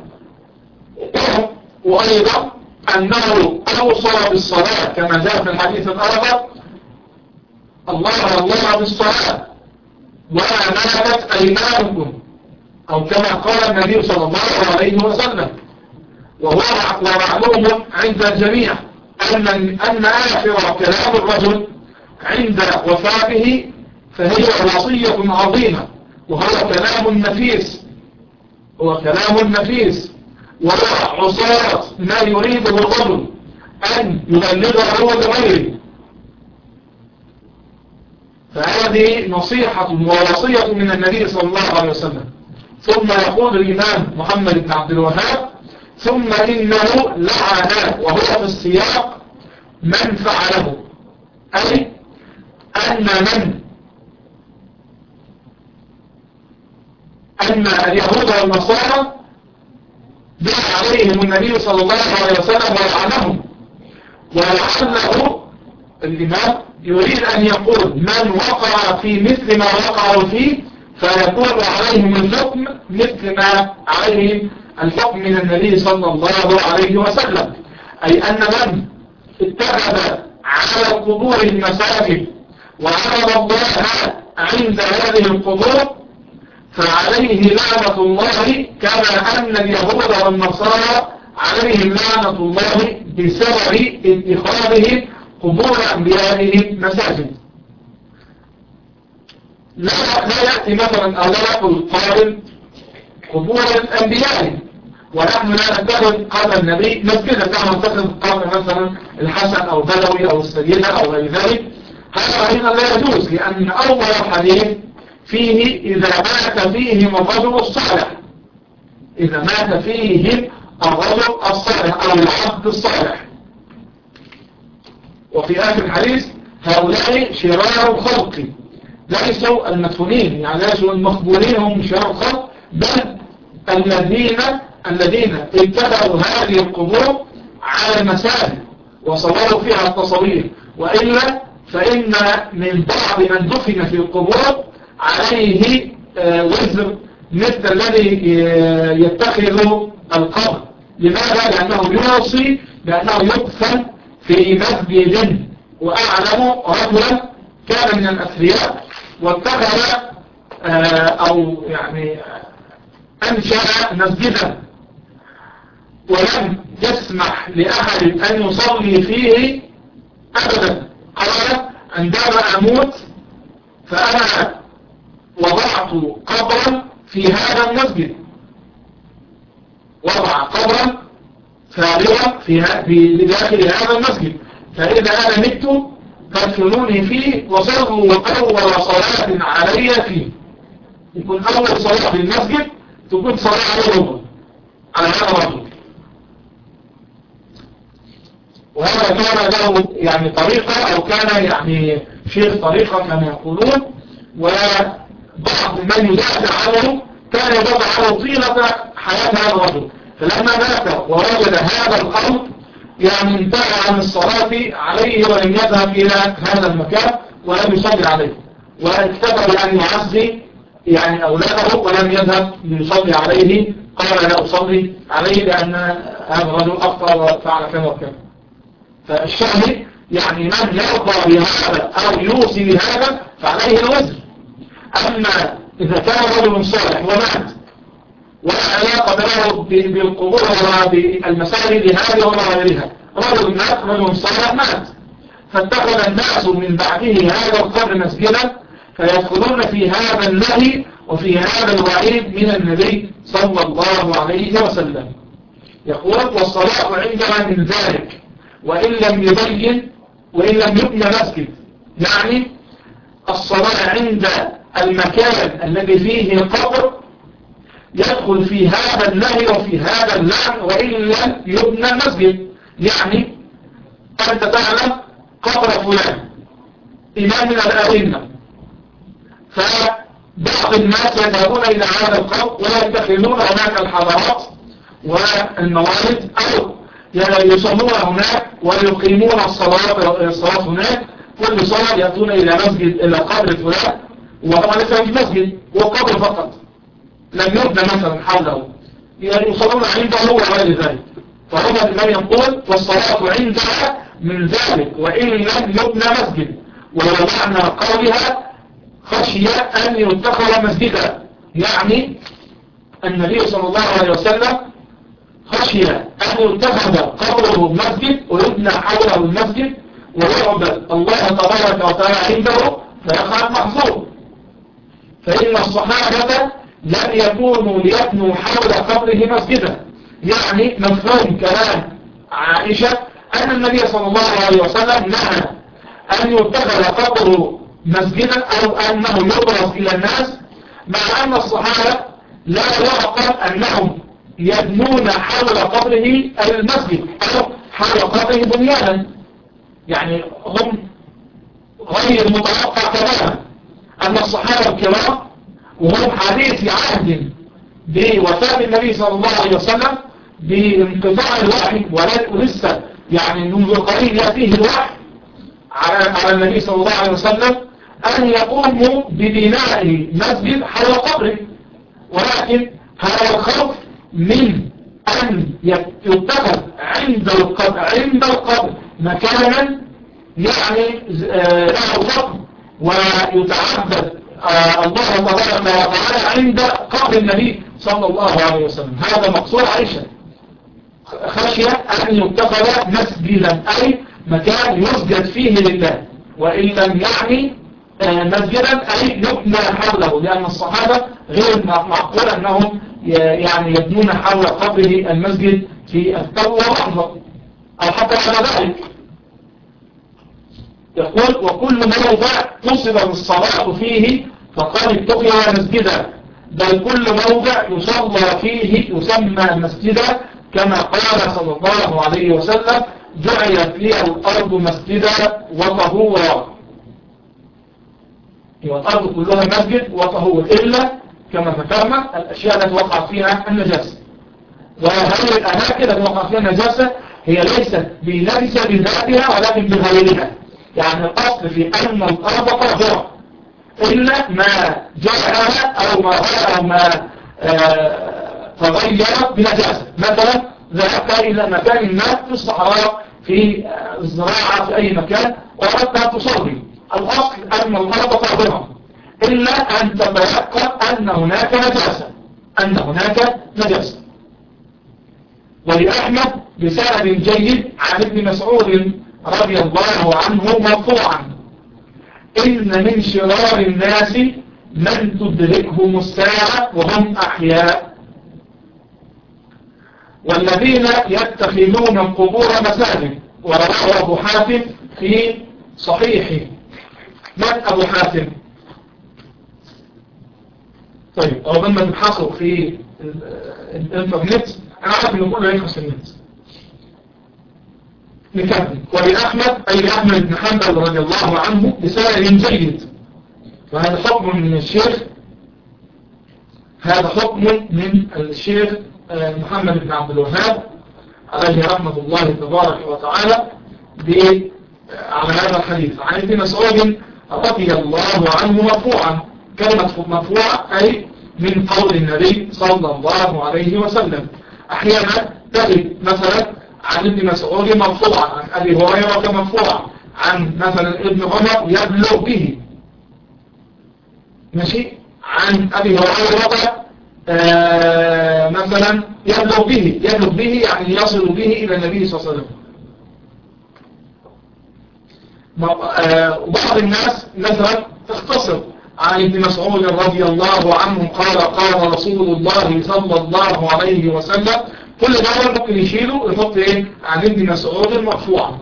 وأيضا أنه أوصى بالصلاة كما جاء في الحديث الآخر: الله الله بالصلاة ولا ملكت أيمانكم، أو كما قال النبي صلى الله عليه وسلم. وهو معلوم عند الجميع أن أن آخر كلام الرجل عند وفاته فهي وصية عظيمة، وهو كلام نفيس، هو كلام نفيس، وهو عصارة ما يريده الرجل أن يبلغه لغيره. فهذه نصيحة ووصية من النبي صلى الله عليه وسلم. ثم يقول الإمام محمد بن عبد الوهاب: ثم إنه لعن، وهو في السياق من فعله، أي أن من أن اليهود والنصارى دعا عليهم النبي صلى الله عليه وسلم ولعنهم. ولعله الإمام يريد أن يقول من وقع في مثل ما وقعوا فيه فيكون عليهم الحكم مثل ما عليهم الحكم من النبي صلى الله عليه وسلم، أي أن من اتخذ على قبور المساجد وعرض الله عند هذه القبور فعليه لعنة الله، كما أن اليهود والنصارى عليهم لعنة الله بسبب اتخاذهم قبور أنبيائهم مساجد. لا لا يأتي مثلا أو لا يقول قائل قبور الأنبياء ونحن لا نتخذ قبر النبي مسجدا كما نتخذ قبر مثلا الحسن أو بدوي أو السيدة أو غير ذلك. هذا أيضا لا يجوز، لأن أول حديث فيه إذا مات فيهم الرجل الصالح، إذا مات فيهم الرجل الصالح أو العبد الصالح. وفي آخر الحديث هؤلاء شرار الخلق، ليسوا المدفونين، يعني ليسوا المقبورين هم شرار الخلق، بل الذين الذين اتخذوا هذه القبور على المساجد وصوروا فيها التصوير. وإلا فإن من بعض من دفن في القبور عليه وزر مثل الذي يتخذ القبر. لماذا؟ لأنه يوصي بأنه يدفن في مسجد. وأعلم رجلا كان من الأثرياء واتخذ أو يعني أنشأ مسجدا ولم يسمح لأحد أن يصلي فيه أبدا. قال عندما أموت فأنا وضعت قبرا في هذا المسجد، وضع قبرا فارغا في داخل هذا المسجد، فإذا أنا مت فادفنوني فيه وصلوا أول صلاة علي فيه. يكون أول صلاة في المسجد تكون صلاة على رجل على هذا الرجل. وهذا كان له يعني طريقة أو كان يعني شيخ طريقة كما يقولون. وبعض من يدافع عنه كان يدافع عنه طيلة حياة هذا الرجل، فلما مات ووجد هذا الأرض يعني انتهى عن الصلاة عليه ولم يذهب إلى هذا المكان ولم يصلي عليه، واكتفى بأن يعزي يعني أولاده ولم يذهب ليصلي عليه. قال لا أصلي عليه لأن هذا الرجل أخطأ وفعل كذا وكذا. فالشاهد يعني من يرضى بهذا أو يوصي بهذا فعليه الوزر. أما إذا كان رجل صالح ومات ولا علاقة له بالقبور ولا بالمساجد هذه ولا غيرها، رجل مات رجل صالح مات فاتخذ الناس من بعده هذا القبر مسجدا، فيدخلون في هذا النهي وفي هذا الوعيد من النبي صلى الله عليه وسلم. يقول والصلاة عندنا من ذلك وإن لم يبين وإن لم يبنى مسجد، يعني الصلاة عند المكان الذي فيه قبر يدخل في هذا النهي وفي هذا اللعن وإن لم يبنى مسجد. يعني أنت تعلم قبر فلان إمام من الأئمة، فبعض الناس يذهبون إلى هذا القبر ويتخذون هناك الحضارات والموالد أو يصلون هناك ويقيمون الصلاة الصلاة هناك. كل صلاة يأتون إلى مسجد إلى قبر فلان وهو ليس في مسجد وقبر فقط لم يبنى مثلا حوله، يعني يصلون عنده وغير ذلك. فهنا الإمام يقول والصلاة عندها من ذلك وإن لم يبنى مسجد، وهو معنى قولها خشية أن يتخذ مسجدا، يعني النبي صلى الله عليه وسلم خشي أن يتخذ قبره مسجد ويبنى حوله المسجد ويعبد الله تبارك وتعالى عنده فيقع المحظور. فإن الصحابة لم يكونوا ليبنوا حول قبره مسجدا، يعني مفهوم كلام عائشة أن النبي صلى الله عليه وسلم نهى أن يتخذ قبره مسجدا أو أنه يبرز إلى الناس، مع أن الصحابة لا يعقل أنهم يبنون حول قبره المسجد أو حول قبره بنيانا، يعني هم غير متوقع تماما أن الصحابة الكرام وهم حديث عهد بوفاة النبي صلى الله عليه وسلم بانقطاع الوحي ولسه يعني منذ قليل يأتيه الوحي على النبي صلى الله عليه وسلم أن يقوموا ببناء مسجد حول قبره، ولكن هذا الخوف من أن يتخذ عند القبر عند القبر مكانا يعني له فضل ويتعبد الله تبارك وتعالى عند قبر النبي صلى الله عليه وسلم. هذا مقصود عائشة، خشية أن يتخذ مسجدا أي مكان يسجد فيه لله، وإن لم يعني مسجدا أي يبنى حوله، لأن الصحابة غير معقول أنهم يعني يبنون حول قبره المسجد في التوى والأحضر أو حتى على ذلك. يقول وكل موضع قصد الصلاة فيه فقد اتخذ مسجدا، بل كل موضع يصلى فيه يسمى مسجدا، كما قال صلى الله عليه وسلم جعلت لي الأرض مسجدا وطهورا. الأرض كلها مسجد وطهور إلا كما ذكرنا الأشياء التي وقعت فيها النجاسة. وهذه الأماكن التي وقعت فيها النجاسة هي ليست بنجسة بذاتها ولكن بغيرها. يعني الأصل في أن الأرض طاهرة إلا ما جاءها أو ما أو ما آه تغيرت بنجاسة. مثلا ذهبت إلى مكان ما في الصحراء في الزراعة في أي مكان وأردت أن تصلي، الأصل أن الأرض طاهرة إلا أن تتيقن أن هناك نجاسة أن هناك نجاسة. ولأحمد بسند جيد عن ابن مسعود رضي الله عنه مرفوعا إن من شرار الناس من تدركهم الساعة وهم أحياء، والذين يتخذون القبور مساجد. ورواه أبو حاتم في صحيحه. من أبو حاتم؟ طيب أو لما تبحثوا في الانترنت أنا عارف إنه كله ينفس النت. نكمل. ولأحمد أي أحمد بن حنبل رضي الله عنه بسند جيد، وهذا حكم من الشيخ هذا حكم من الشيخ محمد بن عبد الوهاب عليه رحمة الله تبارك وتعالى على هذا الحديث عن ابن مسعود رضي الله عنه مرفوعا. كلمة مرفوعة أي من قول النبي صلى الله عليه وسلم. أحيانا تجد مثلا عن ابن مسعود مرفوعا، عن أبي هريرة مرفوعا، عن مثلا ابن عمر يبلغ به، ماشي، عن أبي هريرة آه مثلا يبلغ به يبلغ به يعني يصل به إلى النبي صلى الله عليه وسلم. وبعض الناس مثلا تختصر عن ابن مسعود رضي الله عنه قال قال رسول الله صلى الله عليه وسلم. كل ده ممكن يشيله يحط ايه عن ابن مسعود مرفوعا،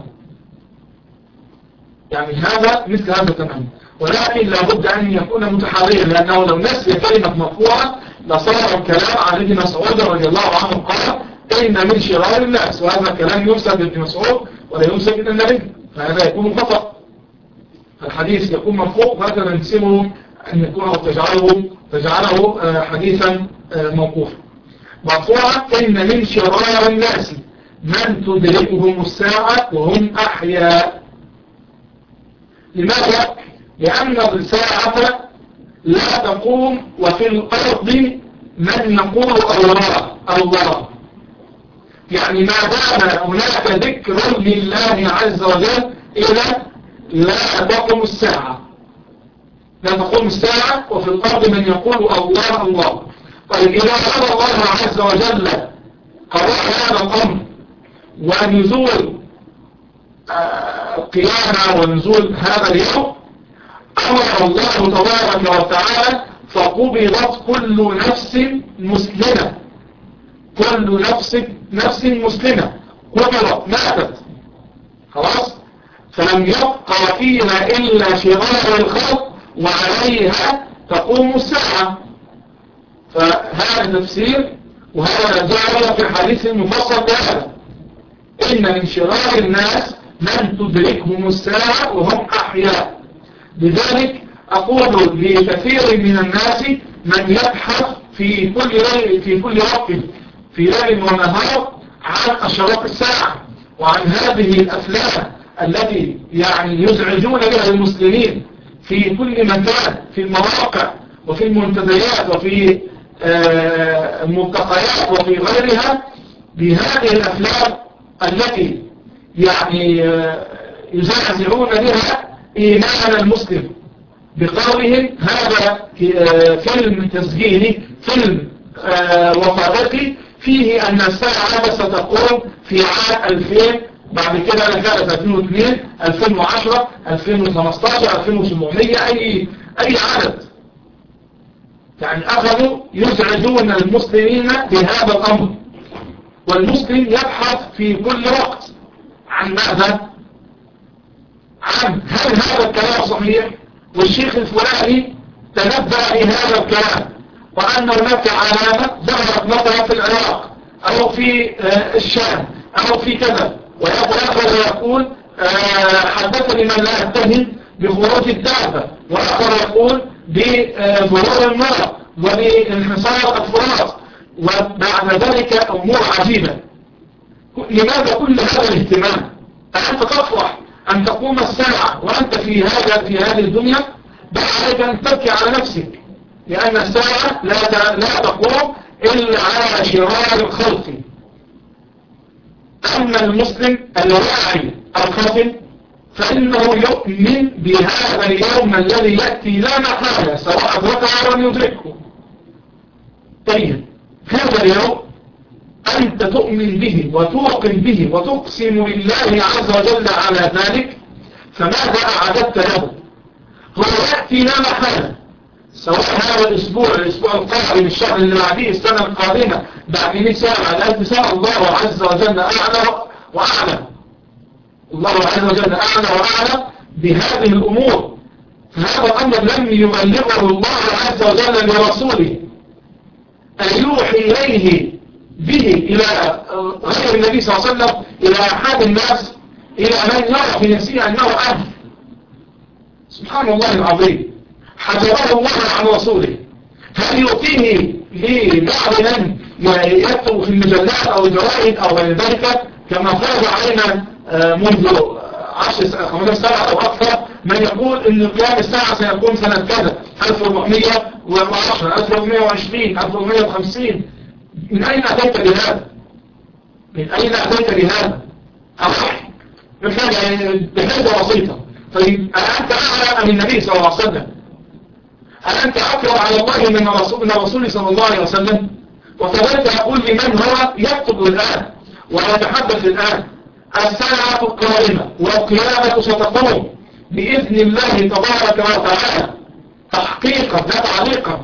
يعني هذا مثل هذا تماما. ولكن لابد ان يكون متحررا، لانه لو نسي كلمه مرفوعه لصار الكلام عن ابن مسعود رضي الله عنه قال إن من شرار الناس، وهذا كلام ينسب لابن مسعود ولا ينسب الى النبي، فهذا يكون خطأ. الحديث يكون مرفوع وهذا ننسبه أن يكون تجعله تجعله حديثا موقوفا. مرفوعا إن من شرار الناس من تدركهم الساعة وهم أحياء. لماذا؟ لأن الساعة لا تقوم وفي الأرض من يقول الله الله، يعني ما دام هناك ذكر لله عز وجل إلى لا تقوم الساعة لا تقوم الساعة وفي الأرض من يقول الله الله. طيب إذا قال الله عز وجل قضاء هذا الأمر ونزول القيامة ونزول هذا اليوم، أمر الله تبارك وتعالى فقبضت كل نفس مسلمة كل نفس نفس مسلمة قبضت ماتت خلاص، فلم يبقى فيها إلا شرار الخلق وعليها تقوم الساعة. فهذا تفسير وهذا جعل في حديث مفصل بهذا إن من شرار الناس من تدركهم الساعة وهم أحياء. لذلك أقول لكثير من الناس من يبحث في كل ليل في كل وقت في ليل ونهار عن أشراط الساعة وعن هذه الأفلام التي يعني يزعجون بها المسلمين في كل مكان في المواقع وفي المنتديات وفي الملتقيات وفي غيرها، بهذه الأفلام التي يعني يزعزعون بها إيمان المسلم بقولهم هذا فيلم تسجيلي، فيلم وثائقي فيه أن الساعة ستقوم في عام ألفين، بعد كده كانت ألفين واثنين، ألفين وعشرة، ألفين وخمستاشر، ألفين وسبعمية، أي أي عدد. يعني أخذوا يزعجون المسلمين بهذا الأمر، والمسلم يبحث في كل وقت عن ماذا؟ عن هل هذا الكلام صحيح؟ والشيخ الفلاني تنبأ بهذا الكلام، وأن هناك علامة ظهرت مثلا في العراق أو في الشام أو في كذا، وآخر يقول حدثني من لا يتهم بخروج الدابة، وآخر يقول بظهور النار وبانحصار الفرات، وبعد ذلك أمور عجيبة. لماذا كل هذا الاهتمام؟ أنت تفرح أن تقوم الساعة وأنت في هذا في هذه الدنيا، بل عليك أن تبكي على نفسك، لأن الساعة لا لا تقوم إلا على شرار الخلق. أما المسلم الواعي الخفي فإنه يؤمن بهذا اليوم الذي يأتي لا محالة سواء أدركه أو لم يدركه. طيب هذا اليوم أنت تؤمن به وتوقن به وتقسم لله عز وجل على ذلك، فماذا أعددت له؟ هو يأتي لا محالة، سواء هذا الأسبوع الأسبوع القادم، الشهر اللي بعديه، السنة القادمة، بعد مئة سنة، الألف سنة، الله عز وجل أعلى وأعلى. الله عز وجل أعلى وأعلى بهذه الأمور. فهذا الأمر لم يبلغه الله عز وجل لرسوله أن يوحي إليه به إلى غير النبي صلى الله عليه وسلم، إلى أحد الناس، إلى من يرى في نفسه أنه أهل. سبحان الله العظيم، حجره الله عن رسوله. هل يؤتيه لبعض من يكتب في المجلات أو الجرائد أو غير ذلك كما فرض علينا منذ عشر خمس سنة أو أكثر، من يقول أن قيام الساعة سيكون سنة كذا، ألف وأربعمائة وعشرة، ألف وأربعمائة وعشرين، ألف وأربعمائة وخمسين. من أين أتيت بهذا؟ من أين أتيت بهذا؟ الوحي بحاجة بسيطة. طيب أنت أعلى من النبي صلى الله عليه وسلم؟ أنت أكرم على الله من الرسول من الرسول صلى الله عليه وسلم؟ وكذلك يقول لمن هو يكتب الآن ويتحدث الآن: الساعة قائمة والقيامة ستقوم بإذن الله تبارك وتعالى تحقيقا لا تعليقا،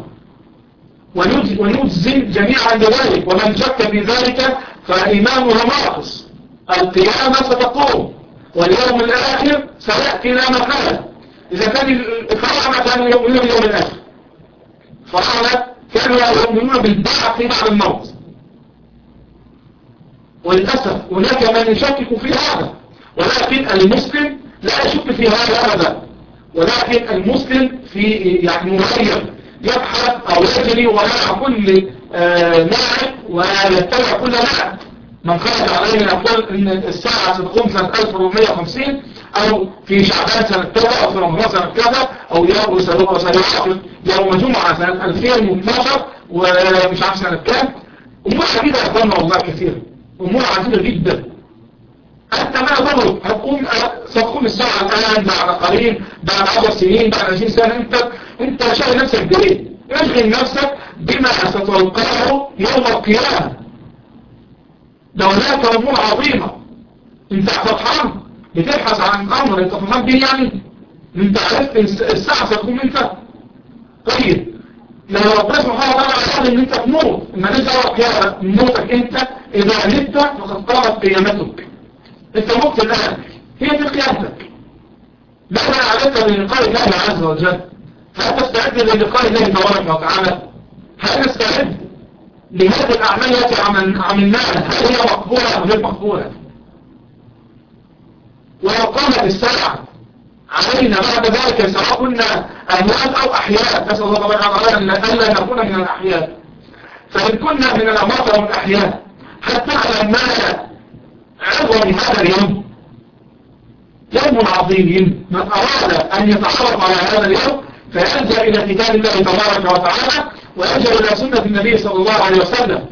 ونجزم جميعا بذلك، ومن شك في ذلك فإيمانه ناقص. القيامة ستقوم واليوم الآخر سيأتي لا محالة. إذا كان الفراعنة كانوا يؤمنون باليوم الآخر، الفراعنة كانوا يؤمنون بالبعث بعد الموت، وللأسف هناك من يشكك في هذا، ولكن المسلم لا يشك في هذا أبدا. ولكن المسلم في يعني مغير يبحث أو يجري وراء كل لاعب ويتبع كل لاعب. من خرج عليه يقول ان الساعة ستقوم سنة ألف وأربعمائة وخمسين، او في شعبان سنة كذا، او في رمضان سنة كذا، او يوم سنة يوم جمعة سنة ألفين واثناشر ومش عارف سنة كام. امور عديدة يا اخوانا والله كثير، امور عديدة جدا. انت ما ضرب هتقوم ستقوم الساعة الان بعد قليل، بعد عشر سنين، بعد عشرين سنة. انت انت شاغل نفسك بايه؟ اشغل نفسك بما ستلقاه يوم القيامة. ده هناك امور عظيمة. انت فرحان بتبحث عن امر انت فرحان بيه، يعني انت عرفت الساعة ستكون امتى. طيب لو ربنا سبحانه وتعالى قال ان انت تموت، اما نزل القيامة موتك انت، اذا مت فقد قامت قيامتك. انت مت الان، هي دي قيامتك. ماذا عرفت للقاء الله عز وجل؟ هل تستعد للقاء الله تبارك وتعالى؟ هل نستعد لهذه الأعمال التي عملناها؟ هل هي مقبولة أو غير مقبولة؟ ولو قامت الساعة علينا بعد ذلك سواء كنا أموات أو أحياء، نسأل الله تبارك وتعالى أن لا نكون من الأحياء، فإن كنا من الأموات أو الأحياء حتى على ما عظم هذا اليوم، يوم عظيم. من أراد أن يتعرف على هذا اليوم فيلجأ إلى كتاب الله تبارك وتعالى، ويلجأ إلى سنة النبي صلى الله عليه وسلم،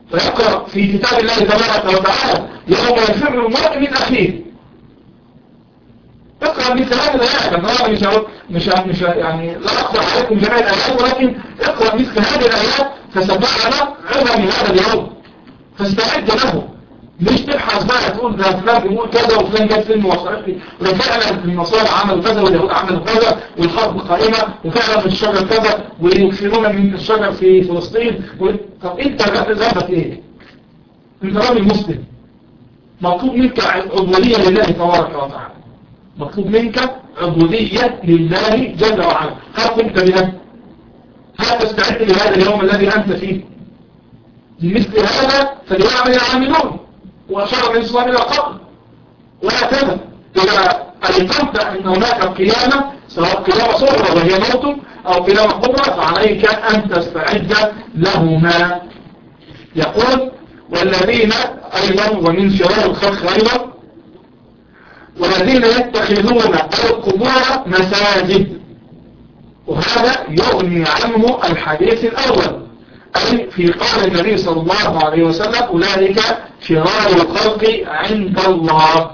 فيقرأ في كتاب الله تبارك وتعالى: يوم يفر المرء من أخيه. اقرأ مثل هذه الآيات. أنا مش مش مش يعني لا أقرأ عليكم جميع الآيات، ولكن اقرأ مثل هذه الآيات فستعلم عظم هذا اليوم، فاستعد له. مش تبحث بقى تقول ده فلان بيقول كذا وفلان جاب فيلم وثائقي وفعلا النصارى عملوا كذا واليهود عملوا كذا والحرب قائمة وفعلا الشجر كذا ويكفرون من الشجر في فلسطين و... طب انت ذنبك ايه؟ انت راجل مسلم، مطلوب منك عبودية لله تبارك وتعالى، مطلوب منك عبودية لله جل وعلا. هل قمت بها؟ هل تستعد لهذا اليوم الذي أنت فيه؟ لمثل هذا فليعمل العاملون، وأشار من الإسلام إلى قبل وهكذا. إذا أيقنت أن هناك قيامة، سواء قيامة صغرى وهي موت أو قيامة كبرى، فعليك أن تستعد لهما. يقول والذين أيضا ومن شرار الخلق أيضا والذين يتخذون القبور مساجد، وهذا يغني عنه الحديث الأول، أي في قول النبي صلى الله عليه وسلم أولئك شرار الخلق عند الله.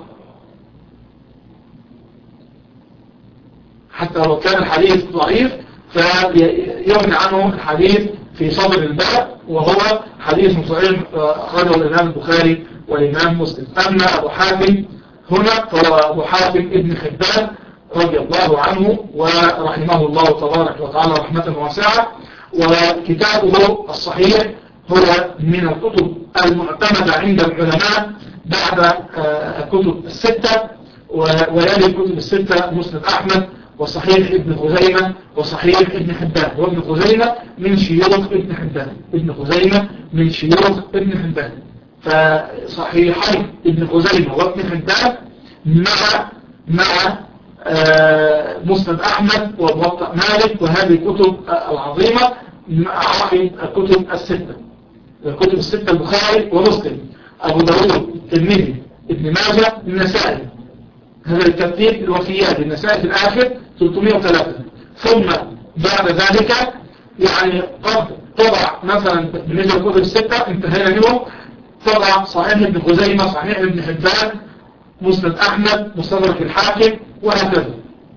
حتى لو كان الحديث ضعيف فيغني عنه الحديث في صدر الباب، وهو حديث صحيح أخرجه الإمام البخاري والإمام مسلم. أما أبو حاتم هنا فهو أبو حاتم ابن حبان رضي الله عنه ورحمه الله تبارك وتعالى رحمة واسعة، وكتابه الصحيح هو من الكتب المعتمدة عند العلماء بعد الكتب الستة، ويلي الكتب الستة مسند أحمد وصحيح ابن خزيمة وصحيح ابن حبان. وابن خزيمة من شيوخ ابن حبان، ابن خزيمة من شيوخ ابن حبان. فصحيحي ابن خزيمة وابن حبان مع مع مسند أحمد وموطأ مالك وهذه الكتب العظيمة مع الكتب الستة، الكتب الستة البخاري ومسلم أبو داود الترمذي ابن ماجه النسائي. هذا الترتيب الوفيات، النسائي في الآخر ثلاثمائة وثلاثة. ثم بعد ذلك يعني قد طبع مثلا بالنسبة للكتب الستة انتهينا منهم، طبع صحيح ابن خزيمة، صحيح ابن حبان، مسند أحمد، مستدرك الحاكم وهكذا.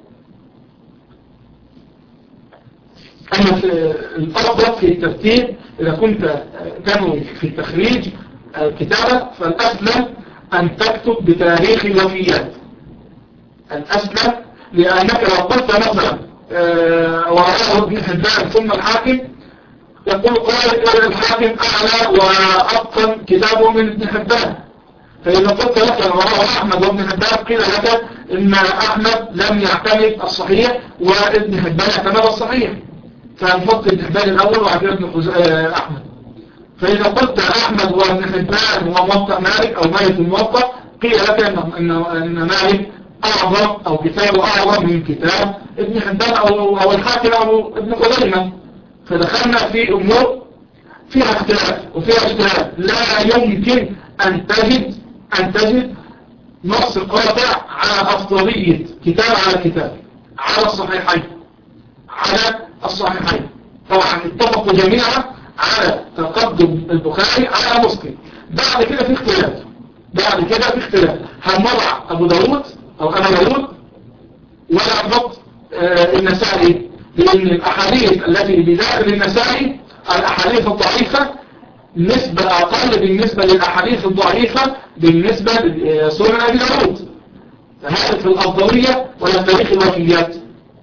أما في الأفضل في الترتيب إذا كنت تنوي في التخريج الكتابة فالأسلم أن تكتب بتاريخ الوفيات، الأسلم، لأنك لو قلت مثلا وراءه ابن حبان ثم الحاكم يقول قال الحاكم أعلى وأتقن كتابه من ابن حبان. فإذا قلت لك وراءه أحمد وابن حبان قيل لك إن أحمد لم يعتمد الصحيح وابن حبان اعتمد الصحيح، فنحط ابن حبان الأول وبعد ابن أحمد. فإذا قلت أحمد وابن حبان وموطأ مالك أو مالك الموطأ قيل لك إن إن مالك أعظم أو كتابه أعظم من كتاب ابن حبان أو أو الحاكم أو ابن خزيمة. فدخلنا في أمور فيها اختلاف وفيها اجتهاد. لا يمكن أن تجد أن تجد نص قاطع على أفضلية كتاب على كتاب على الصحيحين على الصحيحين. طبعا اتفقوا جميعا على تقدم البخاري على مسلم. بعد كده في اختلاف بعد كده في اختلاف هنضع أبو داود أو أنا داود ولا نحط آه النسائي، لأن الأحاديث التي بداخل النسائي الأحاديث الضعيفة نسبة أقل بالنسبة للأحاديث الضعيفة بالنسبة لسنن أبي داود. فهذا في الأفضلية ولا تاريخ الوفيات.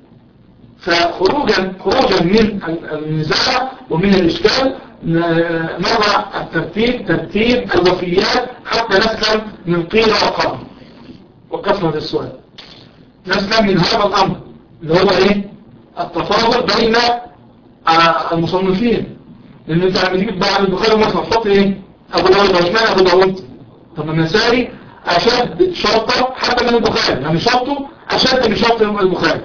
فخروجا خروجا من النزاع ومن الإشكال نضع الترتيب ترتيب الوفيات حتى نسلم من قيل وقال وكثرة السؤال، نسلم من هذا الأمر اللي هو إيه؟ التفاضل بين المصنفين. لأن أنت لما تجيب بعد البخاري مثلا تحط إيه؟ أبو داود واشمعنى أبو داود؟ طب النسائي أشد شرطة حتى من البخاري، يعني شرطه أشد من شرط البخاري.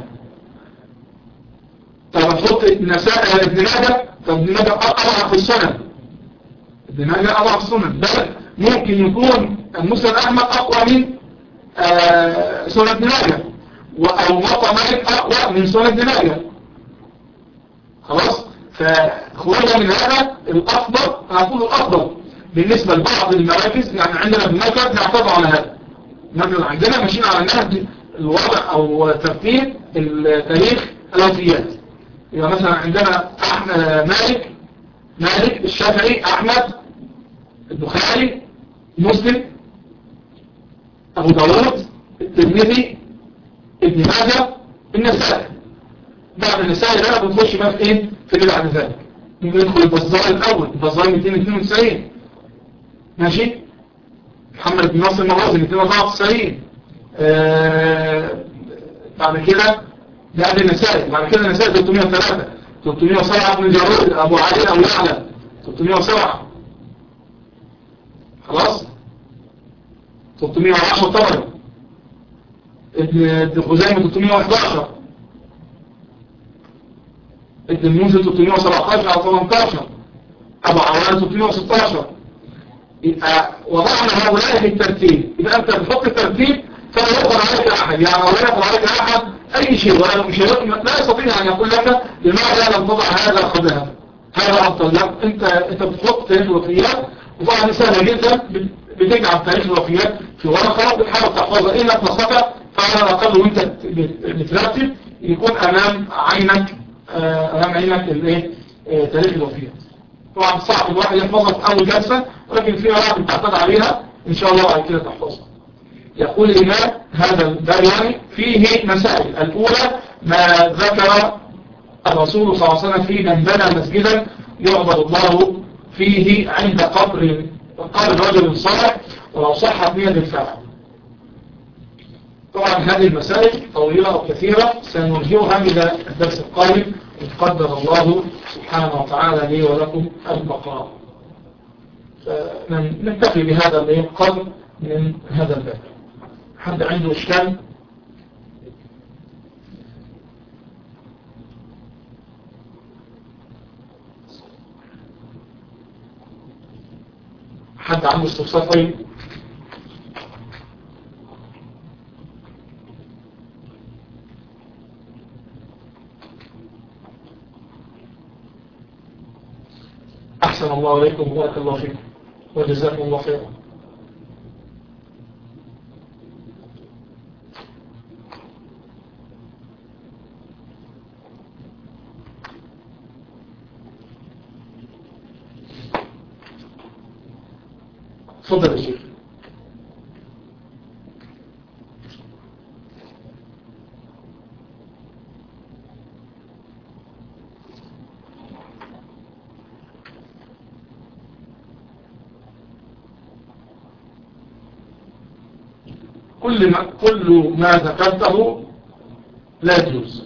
طب هتحط النسائي ابن ماجه، طب ابن ماجه أضعف السنن، ابن ماجه أضعف السنن، بل ممكن يكون المسند أحمد أقوى من آه سنن ابن ماجه، أو موطأ مالك أقوى من سنن ابن ماجه. خلاص؟ فخروجا من هذا الأفضل، هنقول الأفضل بالنسبة لبعض المراكز، يعني عندنا في المركز نعتبر على هذا، نحن عندنا ماشيين على النهج الوضع أو ترتيب تاريخ الوفيات. يبقى مثلا عندنا مالك مالك الشافعي أحمد البخاري مسلم أبو داود الترمذي ابن ماجه النسائي. بعد النسائي ده بنخش بقى في ايه في اللي بعد ذلك. ممكن ندخل البزار الأول البزار مئتين واثنين وتسعين ماشي. محمد بن ناصر المغازي مئتين وأربعة وتسعين. آه بعد كده بعد النسائي بعد كده النسائي ثلاثمئة وثلاثة ثلاثمئة وسبعة ابن جارود أبو علي أو يعلى ثلاثمئة وسبعة خلاص. ثلاثمئة وعشرة طبعا ابن خزيمة ثلاثمئة وأحد عشر ابن المنذر ثلاثمئة وسبعة عشر على ثمانية عشر أبو عوان ثلاثمئة وستة عشر. يبقى وضعنا هؤلاء في الترتيب. يبقى أنت بتحط الترتيب فلا يقدر عليك أحد يعني ولا يقدر عليك أحد أي شيء ولا مش لا يستطيع أن يقول لك لماذا لم تضع هذا قبلها هذا أفضل. لا أنت أنت بتحط تاريخ الوفيات وطبعا سهل جدا بتجعل تاريخ الوفيات في ورقة بتحاول تحفظها إن لك نصفة فعلى الأقل وأنت بترتب يكون أمام عينك أمام عينك الإيه تاريخ الوفيات. طبعا صعب الواحد يحفظها في أول جلسة ولكن في ورقة بتعتمد عليها إن شاء الله بعد كده تحفظها. يقول الإمام هذا البيان فيه مسائل. الأولى ما ذكر الرسول صلى الله عليه وسلم في من بنى مسجدا يعبد الله فيه عند قبر قبر رجل صالح ولو صحت نية الفاعل. طبعا هذه المسائل طويلة وكثيرة سنرجعها إلى الدرس القادم إن قدر الله سبحانه وتعالى لي ولكم البقاء. نكتفي بهذا القدر من هذا الباب. حد عنده إشكال؟ حد عنده استفسار؟ طيب أحسن الله عليكم وبارك الله فيكم وجزاكم الله خيرا. تفضل يا شيخ. كل ما كل ما ذكرته لا يجوز.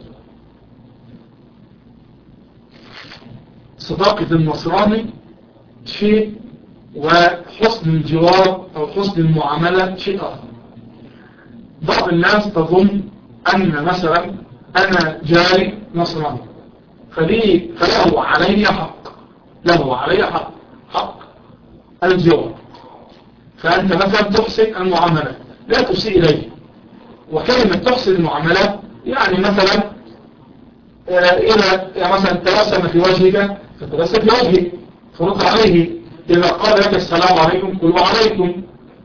صداقة النصراني شيء وحسن الجوار أو حسن المعاملة شيء آخر. بعض الناس تظن أن مثلا أنا جاري نصراني فلي فله علي حق له علي حق حق الجوار فأنت مثلا تحسن المعاملة لا تسيء إليه. وكلمة تحسن المعاملة يعني مثلا إذا يعني مثلا تبسم في وجهك فتبسم في وجهه فرد عليه. إذا قال لك السلام عليكم قل وعليكم.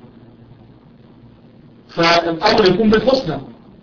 فالأمر يكون بالحسنى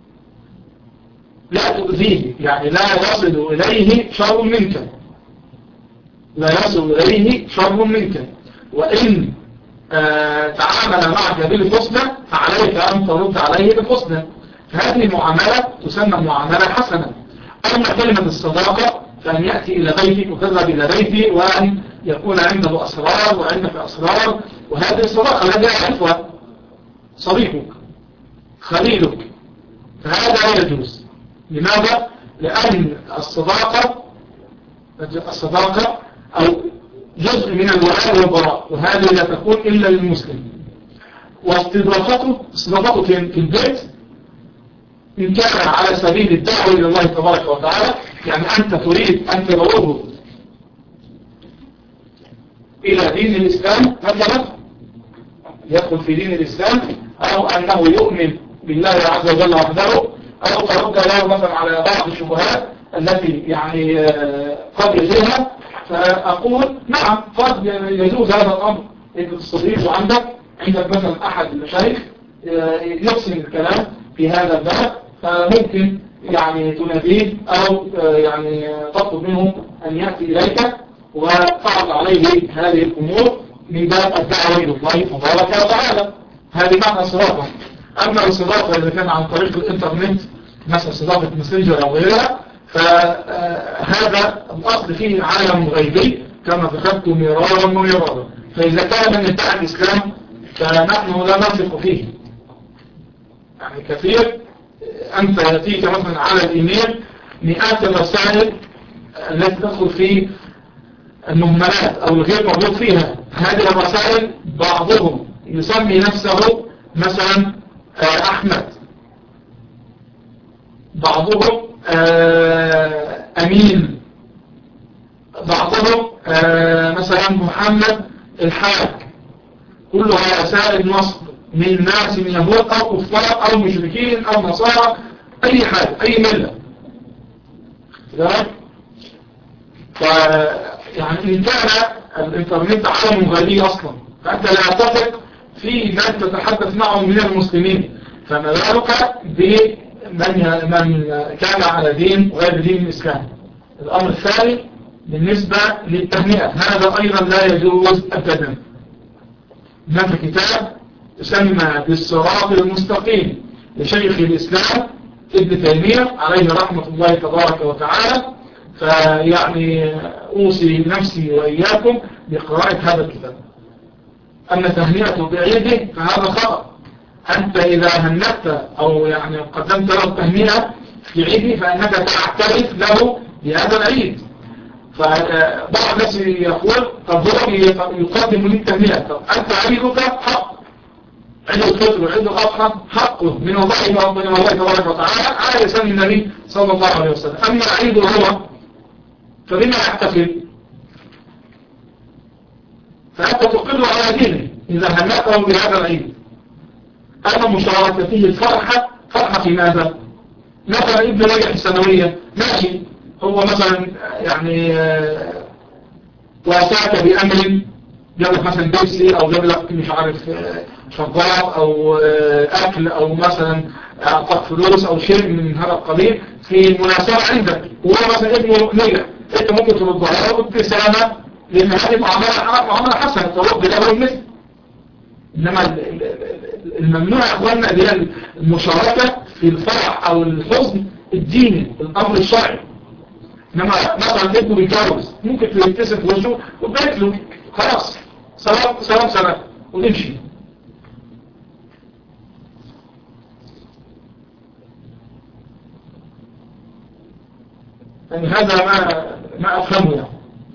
لا تؤذيه يعني لا يصل إليه شر منك لا يصل إليه شر منك. وإن آه تعامل معك بالحسنى فعليك أن ترد عليه بالحسنى. فهذه المعاملة تسمى معاملة حسنة. أما كلمة الصداقة فأن يأتي إلى بيتك وتذهب إلى بيتي وأن يكون عنده أسرار وعندك أسرار وهذه الصداقة التي يعرفها صديقك خليلك فهذا لا يجوز. لماذا؟ لأن الصداقة الصداقة أو جزء من الولاء والبراء وهذه لا تكون إلا للمسلم. واستضافته استضافته في البيت إن كان على سبيل الدعوة إلى الله تبارك وتعالى يعني أنت تريد أن تدعوه إلى دين الإسلام مثلا يدخل في دين الإسلام أو أنه يؤمن بالله عز وجل وحده أو ترد له مثلا على بعض الشبهات التي يعني قد يجيها. فأقول نعم قد يجوز هذا الأمر إن تستضيف عندك عندك مثلا أحد المشايخ يحسن الكلام في هذا الباب، فممكن يعني تناديه أو يعني تطلب منه أن يأتي إليك وتعرض عليه هذه الأمور من باب الدعوة إلى الله تبارك وتعالى. هذه معنى صداقة. أما الصداقة إذا كان عن طريق الإنترنت مثل صداقة ماسنجر أو غيرها، فهذا الأصل فيه عالم غيبي كما ذكرت مرارا ومرارا. فإذا كان من ادعاء الإسلام فنحن لا نثق فيه. يعني كثير أنت يأتيك مثلا على الإيميل مئات الرسائل التي تدخل في المهملات أو الغير موجود فيها. هذه الرسائل بعضهم يسمي نفسه مثلا أحمد، بعضهم أمين، بعضهم مثلا محمد الحاج. كلها رسائل نصب من ناس من يهود أو كفار أو مشركين أو نصارى، أي حاجة أي ملة. ف يعني إن كان الإنترنت عالم غالي أصلا، فأنت لا تثق في من تتحدث معهم من المسلمين، فما بالك بمن من كان على دين غير دين الإسلام. الأمر الثاني بالنسبة للتهنئة، هذا أيضا لا يجوز أبدا. هناك كتاب يسمى بالصراط المستقيم لشيخ الإسلام ابن تيمية عليه رحمة الله تبارك وتعالى، فيعني أوصي نفسي وإياكم بقراءة هذا الكتاب. أما تهنئة بعيده فهذا خطأ. أنت إذا هنأت أو يعني قدمت له تهنئة في عيده فأنك تعترف له بهذا العيد. فبعض الناس يقول طب هو يقدم لي التهنئة، طب أنت عيدك حق، عيد الفطر وعيد الأضحى حقه من الله من الله تبارك وتعالى على لسان النبي صلى الله عليه وسلم. أما عيده هو فبما يحتفل؟ فأنت تقر على دينه إذا هنأته بهذا العيد. أما مشاركته الفرحة، فرحة في ماذا؟ مثلا ابن نجح الثانوية ماشي، هو مثلا يعني واسعك بأمر، جاب لك مثلا بيبسي أو جاب لك مش عارف شربات أو أكل أو مثلا أعطاك فلوس أو شيء من هذا القبيل في مناسبة عندك، وهو مثلا ابنه نجح، أنت ممكن تردها له بابتسامة، لأن هذه معاملة حسنة ترد له المثل. إنما الممنوع يا أخواننا اللي هي المشاركة في الفرح أو الحزن الديني، الأمر الشرعي. إنما مثلا ابنه بيتجوز ممكن تبتسم في وجهه وتبارك له، خلاص سلام سلام سلام ونمشي. يعني هذا ما ما أفهمه يعني.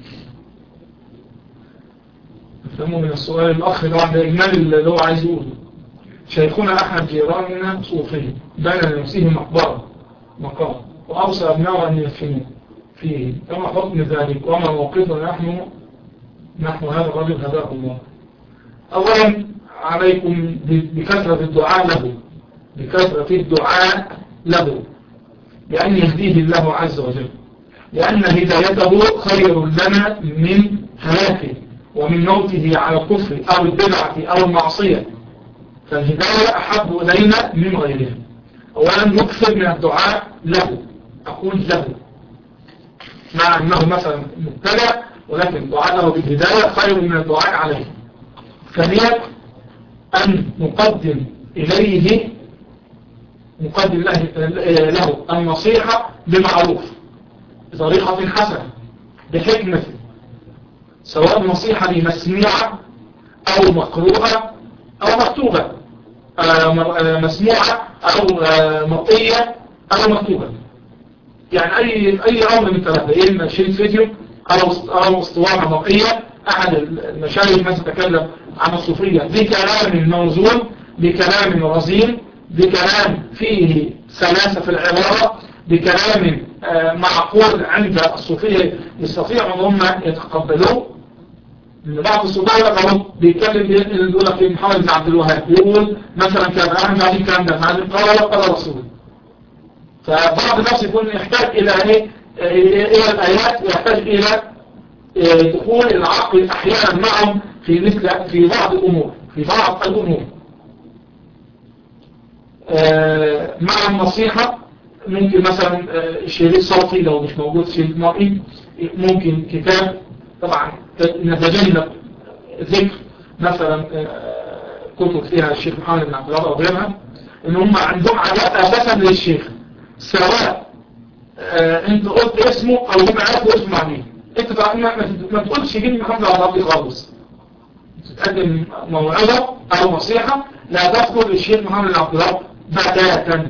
أفهمه من السؤال الأخ اللي هو عند إجمال اللي هو عايز يقوله. شيخنا أحد جيراننا صوفي بنى لنفسه مقبرة مقام وأوصى أبنائه أن يدفنوه فيه، كما حكم ذلك وما موقفنا نحن نحن هذا الرجل هداه الله. أولا عليكم بكثرة الدعاء له، بكثرة الدعاء له بأن يهديه الله عز وجل، لأن هدايته خير لنا من هلاكه ومن موته على الكفر أو البدعة أو المعصية. فالهداية أحب إلينا من غيرها. أولا نكثر من الدعاء له، أقول له مع أنه مثلا مبتدع، ولكن الدعاء له بالهداية خير من الدعاء عليه. ثانيا أن نقدم إليه نقدم له النصيحة بمعروف بطريقة حسنة بحكمة، سواء نصيحة مسموعة أو مقروءة أو مكتوبة، مسموعة أو مرئية أو مكتوبة. يعني أي أي أمر من ثلاثة، إما شيء فيديو أو أو اسطوانة مرئية. أحد المشايخ مثلا تكلم عن الصوفية بكلام موزون، بكلام رزين، بكلام فيه سلاسة في العبارة، بكلام معقول عند الصوفية يستطيعوا أن هم يتقبلوه. بعض الصوفية لما بيتكلم يقول لك محمد بن عبد الوهاب يقول مثلا كان أهم هذه الكلام ده هذه قال وقال رسول. فبعض الناس يكون يحتاج إلى إيه؟ إلى الآيات، ويحتاج إلى دخول العقل أحيانا معهم في مثل في بعض الأمور في بعض الأمور. مع النصيحة ممكن مثلا شريط صوتي لو مش موجود شريط مرئي، ممكن كتاب. طبعا نتجنب ذكر مثلا كتب فيها الشيخ محمد بن عبد الوهاب او غيرها، ان هم عندهم عادات اساسا للشيخ، سواء انت قلت اسمه او هم عرفوا اسمه مع مين. انت ما تقولش جيب محمد عبد الوهاب خالص، تقدم موعظة او نصيحة لا تذكر الشيخ محمد بن عبد الوهاب بتاتا.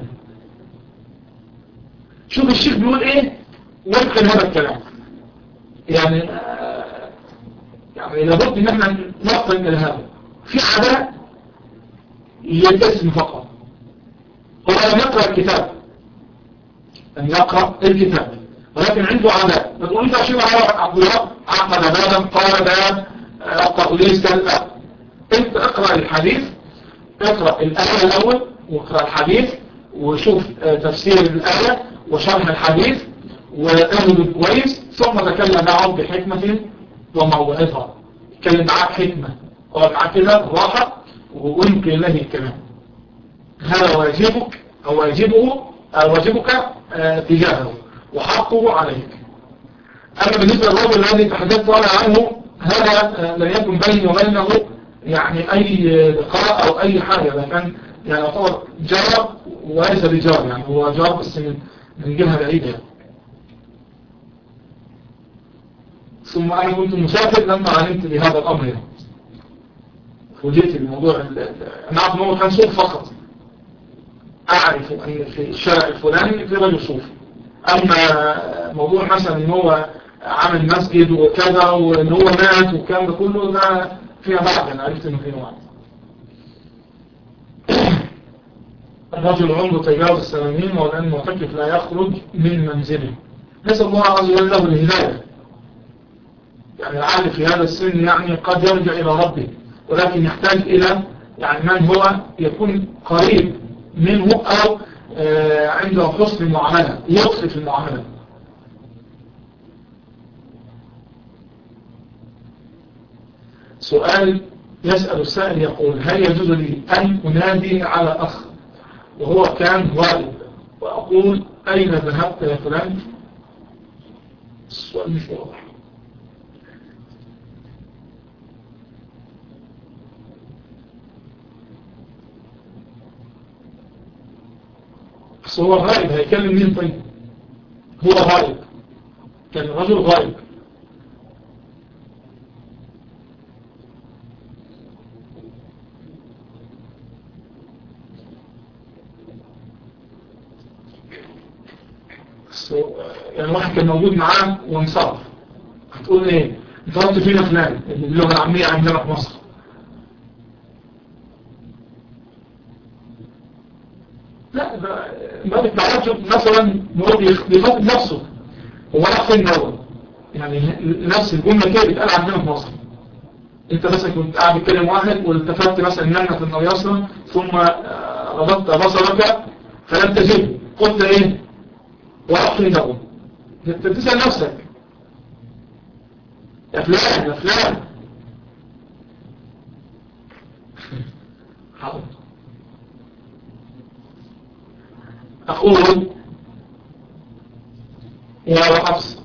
شوف الشيخ بيقول ايه وفق هذا الكلام. يعني آه يعني لابد ان احنا نفطن الى هذا. في عداء للاسم فقط، هو لم يقرأ الكتاب، لم يقرأ الكتاب ولكن عنده عداء. ما تقولش اشيب على عبد الوهاب عقد بابا قال باب التقليص كذا. انت اقرأ الحديث، اقرأ الآية الاول واقرأ الحديث وشوف تفسير الآية وشرح الحديث وأهله كويس، ثم تكلم معه بحكمة وموعظة. تكلم معاه بحكمة قال معاه كده راحة وأنقل إليه الكلام. هذا واجبك أو واجبه أو واجبك تجاهه وحقه عليك. أما بالنسبة للرجل الذي تحدثت عنه، هذا لن يكن بيني وبينه يعني أي لقاء أو أي حاجة، لكن يعني يعتبر جار وليس بجار، يعني هو جار بس من من جهة بعيدة. ثم أنا كنت مسافر لما علمت بهذا الأمر، فوجئت بالموضوع. أنا أعرف أنه كان صوف فقط، أعرف أن في الشارع الفلاني في رجل صوف. أما موضوع مثلا أن هو عمل مسجد وكذا وأن هو مات والكلام ده كله، ده فيها بعض. أنا عرفت أنه فيها بعض. الرجل عمره تجاوز الثمانين والآن معتكف لا يخرج من منزله. نسأل الله عز وجل له الهداية. يعني العالم في هذا السن يعني قد يرجع إلى ربه، ولكن يحتاج إلى يعني من هو يكون قريب منه أو آه عنده حسن المعاملة، يطفي في المعاملة. سؤال يسأل السائل يقول: هل يجوز لي أن أنادي على أخ وهو كان غائب وأقول أين ذهبت يا فلان؟ السؤال مش واضح. بس هو غائب، هيكلم مين طيب؟ هو غائب، كان الرجل غائب. يعني واحد كان موجود معاه وانصرف، هتقول ايه؟ انت فينا فلان اللغة العامية عندنا في مصر. لا ما بتعرفش مثلا بيخاطب نفسه، هو راح فين هو؟ يعني نفس الجملة كده بيتقال عندنا في مصر. انت مثلا كنت قاعد بتكلم واحد والتفت مثلا نمنة او يسرا ثم ربطت بصرك فلم تجد، قلت ايه؟ وراح فين هو؟ انت بتسأل نفسك يا فلان يا فلان. حاضر. أقول يا حفص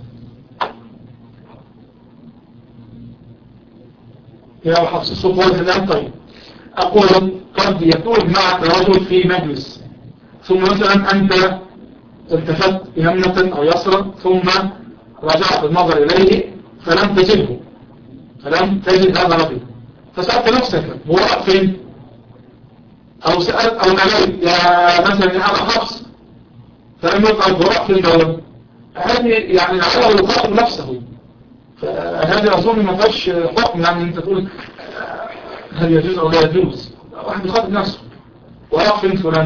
يا حفص الصوت واضح الآن. طيب أقول قد يكون معك رجل في مجلس، ثم مثلا أنت التفت يمنة أو يسرا ثم رجعت النظر إليه فلم تجده، فلم تجد هذا الرجل، فسألت نفسك هو راح فين؟ أو سألت أو ناديت يا مثلا يا أبا حفص فلم يقعد هو راح فين دولة. هذه يعني العالم يخاطب نفسه، فهذه أظن ما فيهاش حكم يعني أنت تقول هل يجوز أو لا يجوز. واحد يخاطب نفسه وراح فين فلان.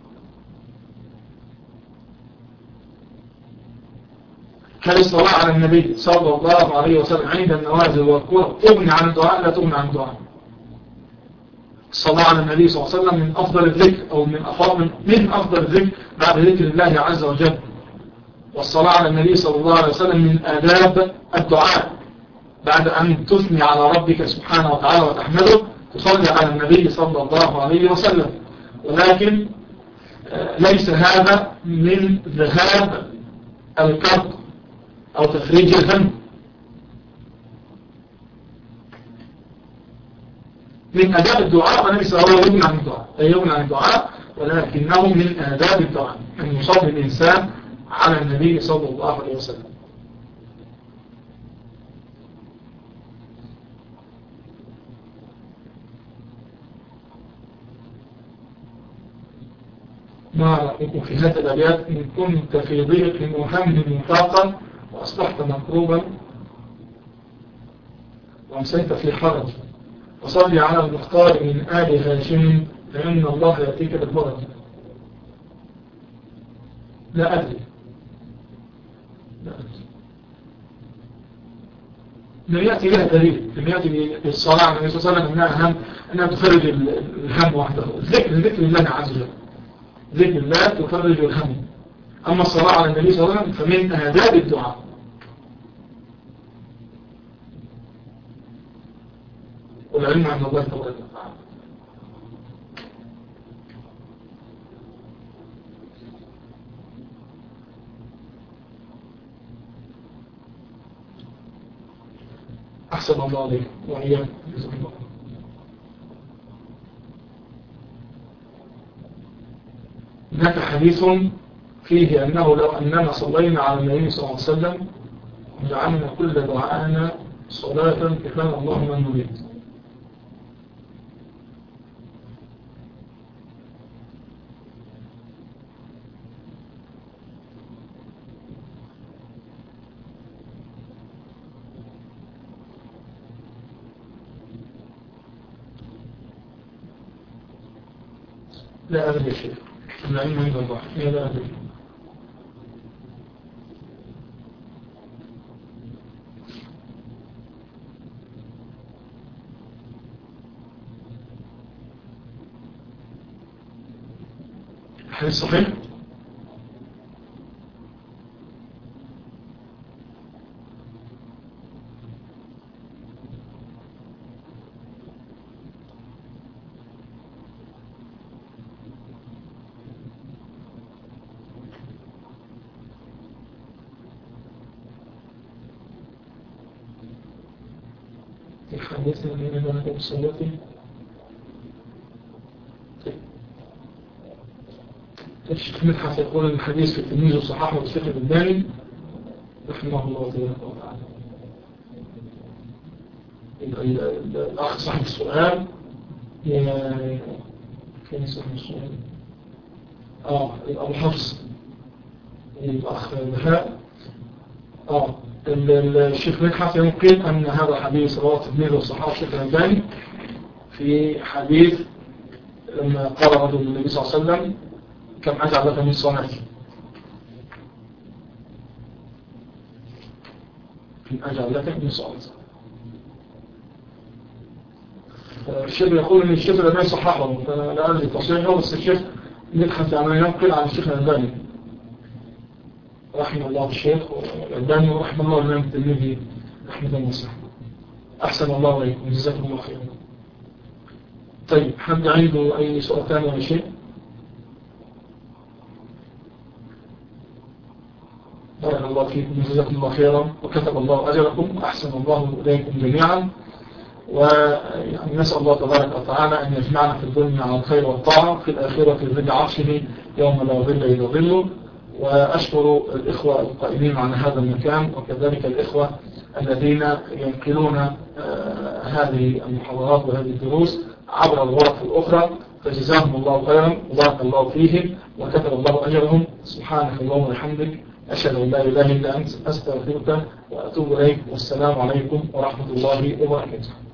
هل الصلاة على النبي صلى الله عليه وسلم عند النوازل والكرة تغني عن الدعاء لا تغني عن الدعاء؟ الصلاة على النبي صلى الله عليه وسلم من أفضل الذكر أو من أفضل من أفضل الذكر بعد ذكر الله عز وجل. والصلاة على النبي صلى الله عليه وسلم من آداب الدعاء، بعد أن تثني على ربك سبحانه وتعالى وتحمده تصلي على النبي صلى الله عليه وسلم. ولكن ليس هذا من ذهاب الكرب أو تفريج الهم، من آداب الدعاء، وليس هو يغني عن الدعاء، لا يغني عن الدعاء، ولكنه من آداب الدعاء أن يصلي الإنسان على النبي صلى الله عليه وسلم. ما رأيكم في هذه الأبيات؟ إن كنت في ضيق وهم مفاقا وأصبحت مكروبا وأمسيت في حرج، وصلي على المختار من آل هاشم فإن الله يأتيك بالفرج. لا أدري لا أدري لم يأتي لها دليل، لم يأتي بالصلاة على النبي صلى الله عليه وسلم أنها أهم أنها تفرج الهم وحده. ذكر ذكر الله عز وجل، ذكر الله تفرج الهم. أما الصلاة على النبي صلى الله عليه وسلم فمن آداب الدعاء. والعلم عند الله تبارك وتعالى. أحسن الله عليك وإياك. هناك حديث فيه أنه لو أننا صلينا على النبي صلى الله عليه وسلم وجعلنا كل دعاءنا صلاة كفانا الله من نريد. لا أدري شيء، العلم عند الله. لا أدري. حديث صحيح؟ الحديث الذي نبدأ بالصلاة. الشيخ مدحت يقول الحديث في التلميذ وصححه الشيخ الألباني رحمه الله تعالى. الأخ صاحب السؤال كان صاحب السؤال اه أبو حفص الأخ بهاء. اه الشيخ مدحت ينقل أن هذا حديث رواه التلميذ وصححه الشيخ الألباني في حديث لما قال رجل النبي صلى الله عليه وسلم كم أجعل لك من صنعتي، كم أجعل لك من صنعتي. الشيخ يقول أن الشيخ الألباني صححه، فلا أدري تصحيحه، بس الشيخ مدحت يعني ينقل عن الشيخ الألباني رحمه الله الشيخ الألباني ورحمه الله الإمام الترمذي رحمه الله. أحسن الله عليكم جزاكم الله خيرا. طيب حد عنده أي سؤال ثاني ولا شيء؟ بارك الله فيكم جزاكم الله خيرا وكتب الله أجركم وأحسن الله إليكم جميعا، ويعني نسأل الله تبارك وتعالى أن يجمعنا في الدنيا على الخير والطاعة في الآخرة في ظل عرشه يوم لا ظل إلا ظله. وأشكر الإخوة القائمين على هذا المكان وكذلك الإخوة الذين ينقلون هذه المحاضرات وهذه الدروس عبر الغرف الأخرى، فجزاهم الله خيرا وبارك الله فيهم وكتب الله أجرهم. سبحانك اللهم وبحمدك أشهد أن لا إله إلا أنت أستغفرك وأتوب إليك، والسلام عليكم ورحمة الله وبركاته.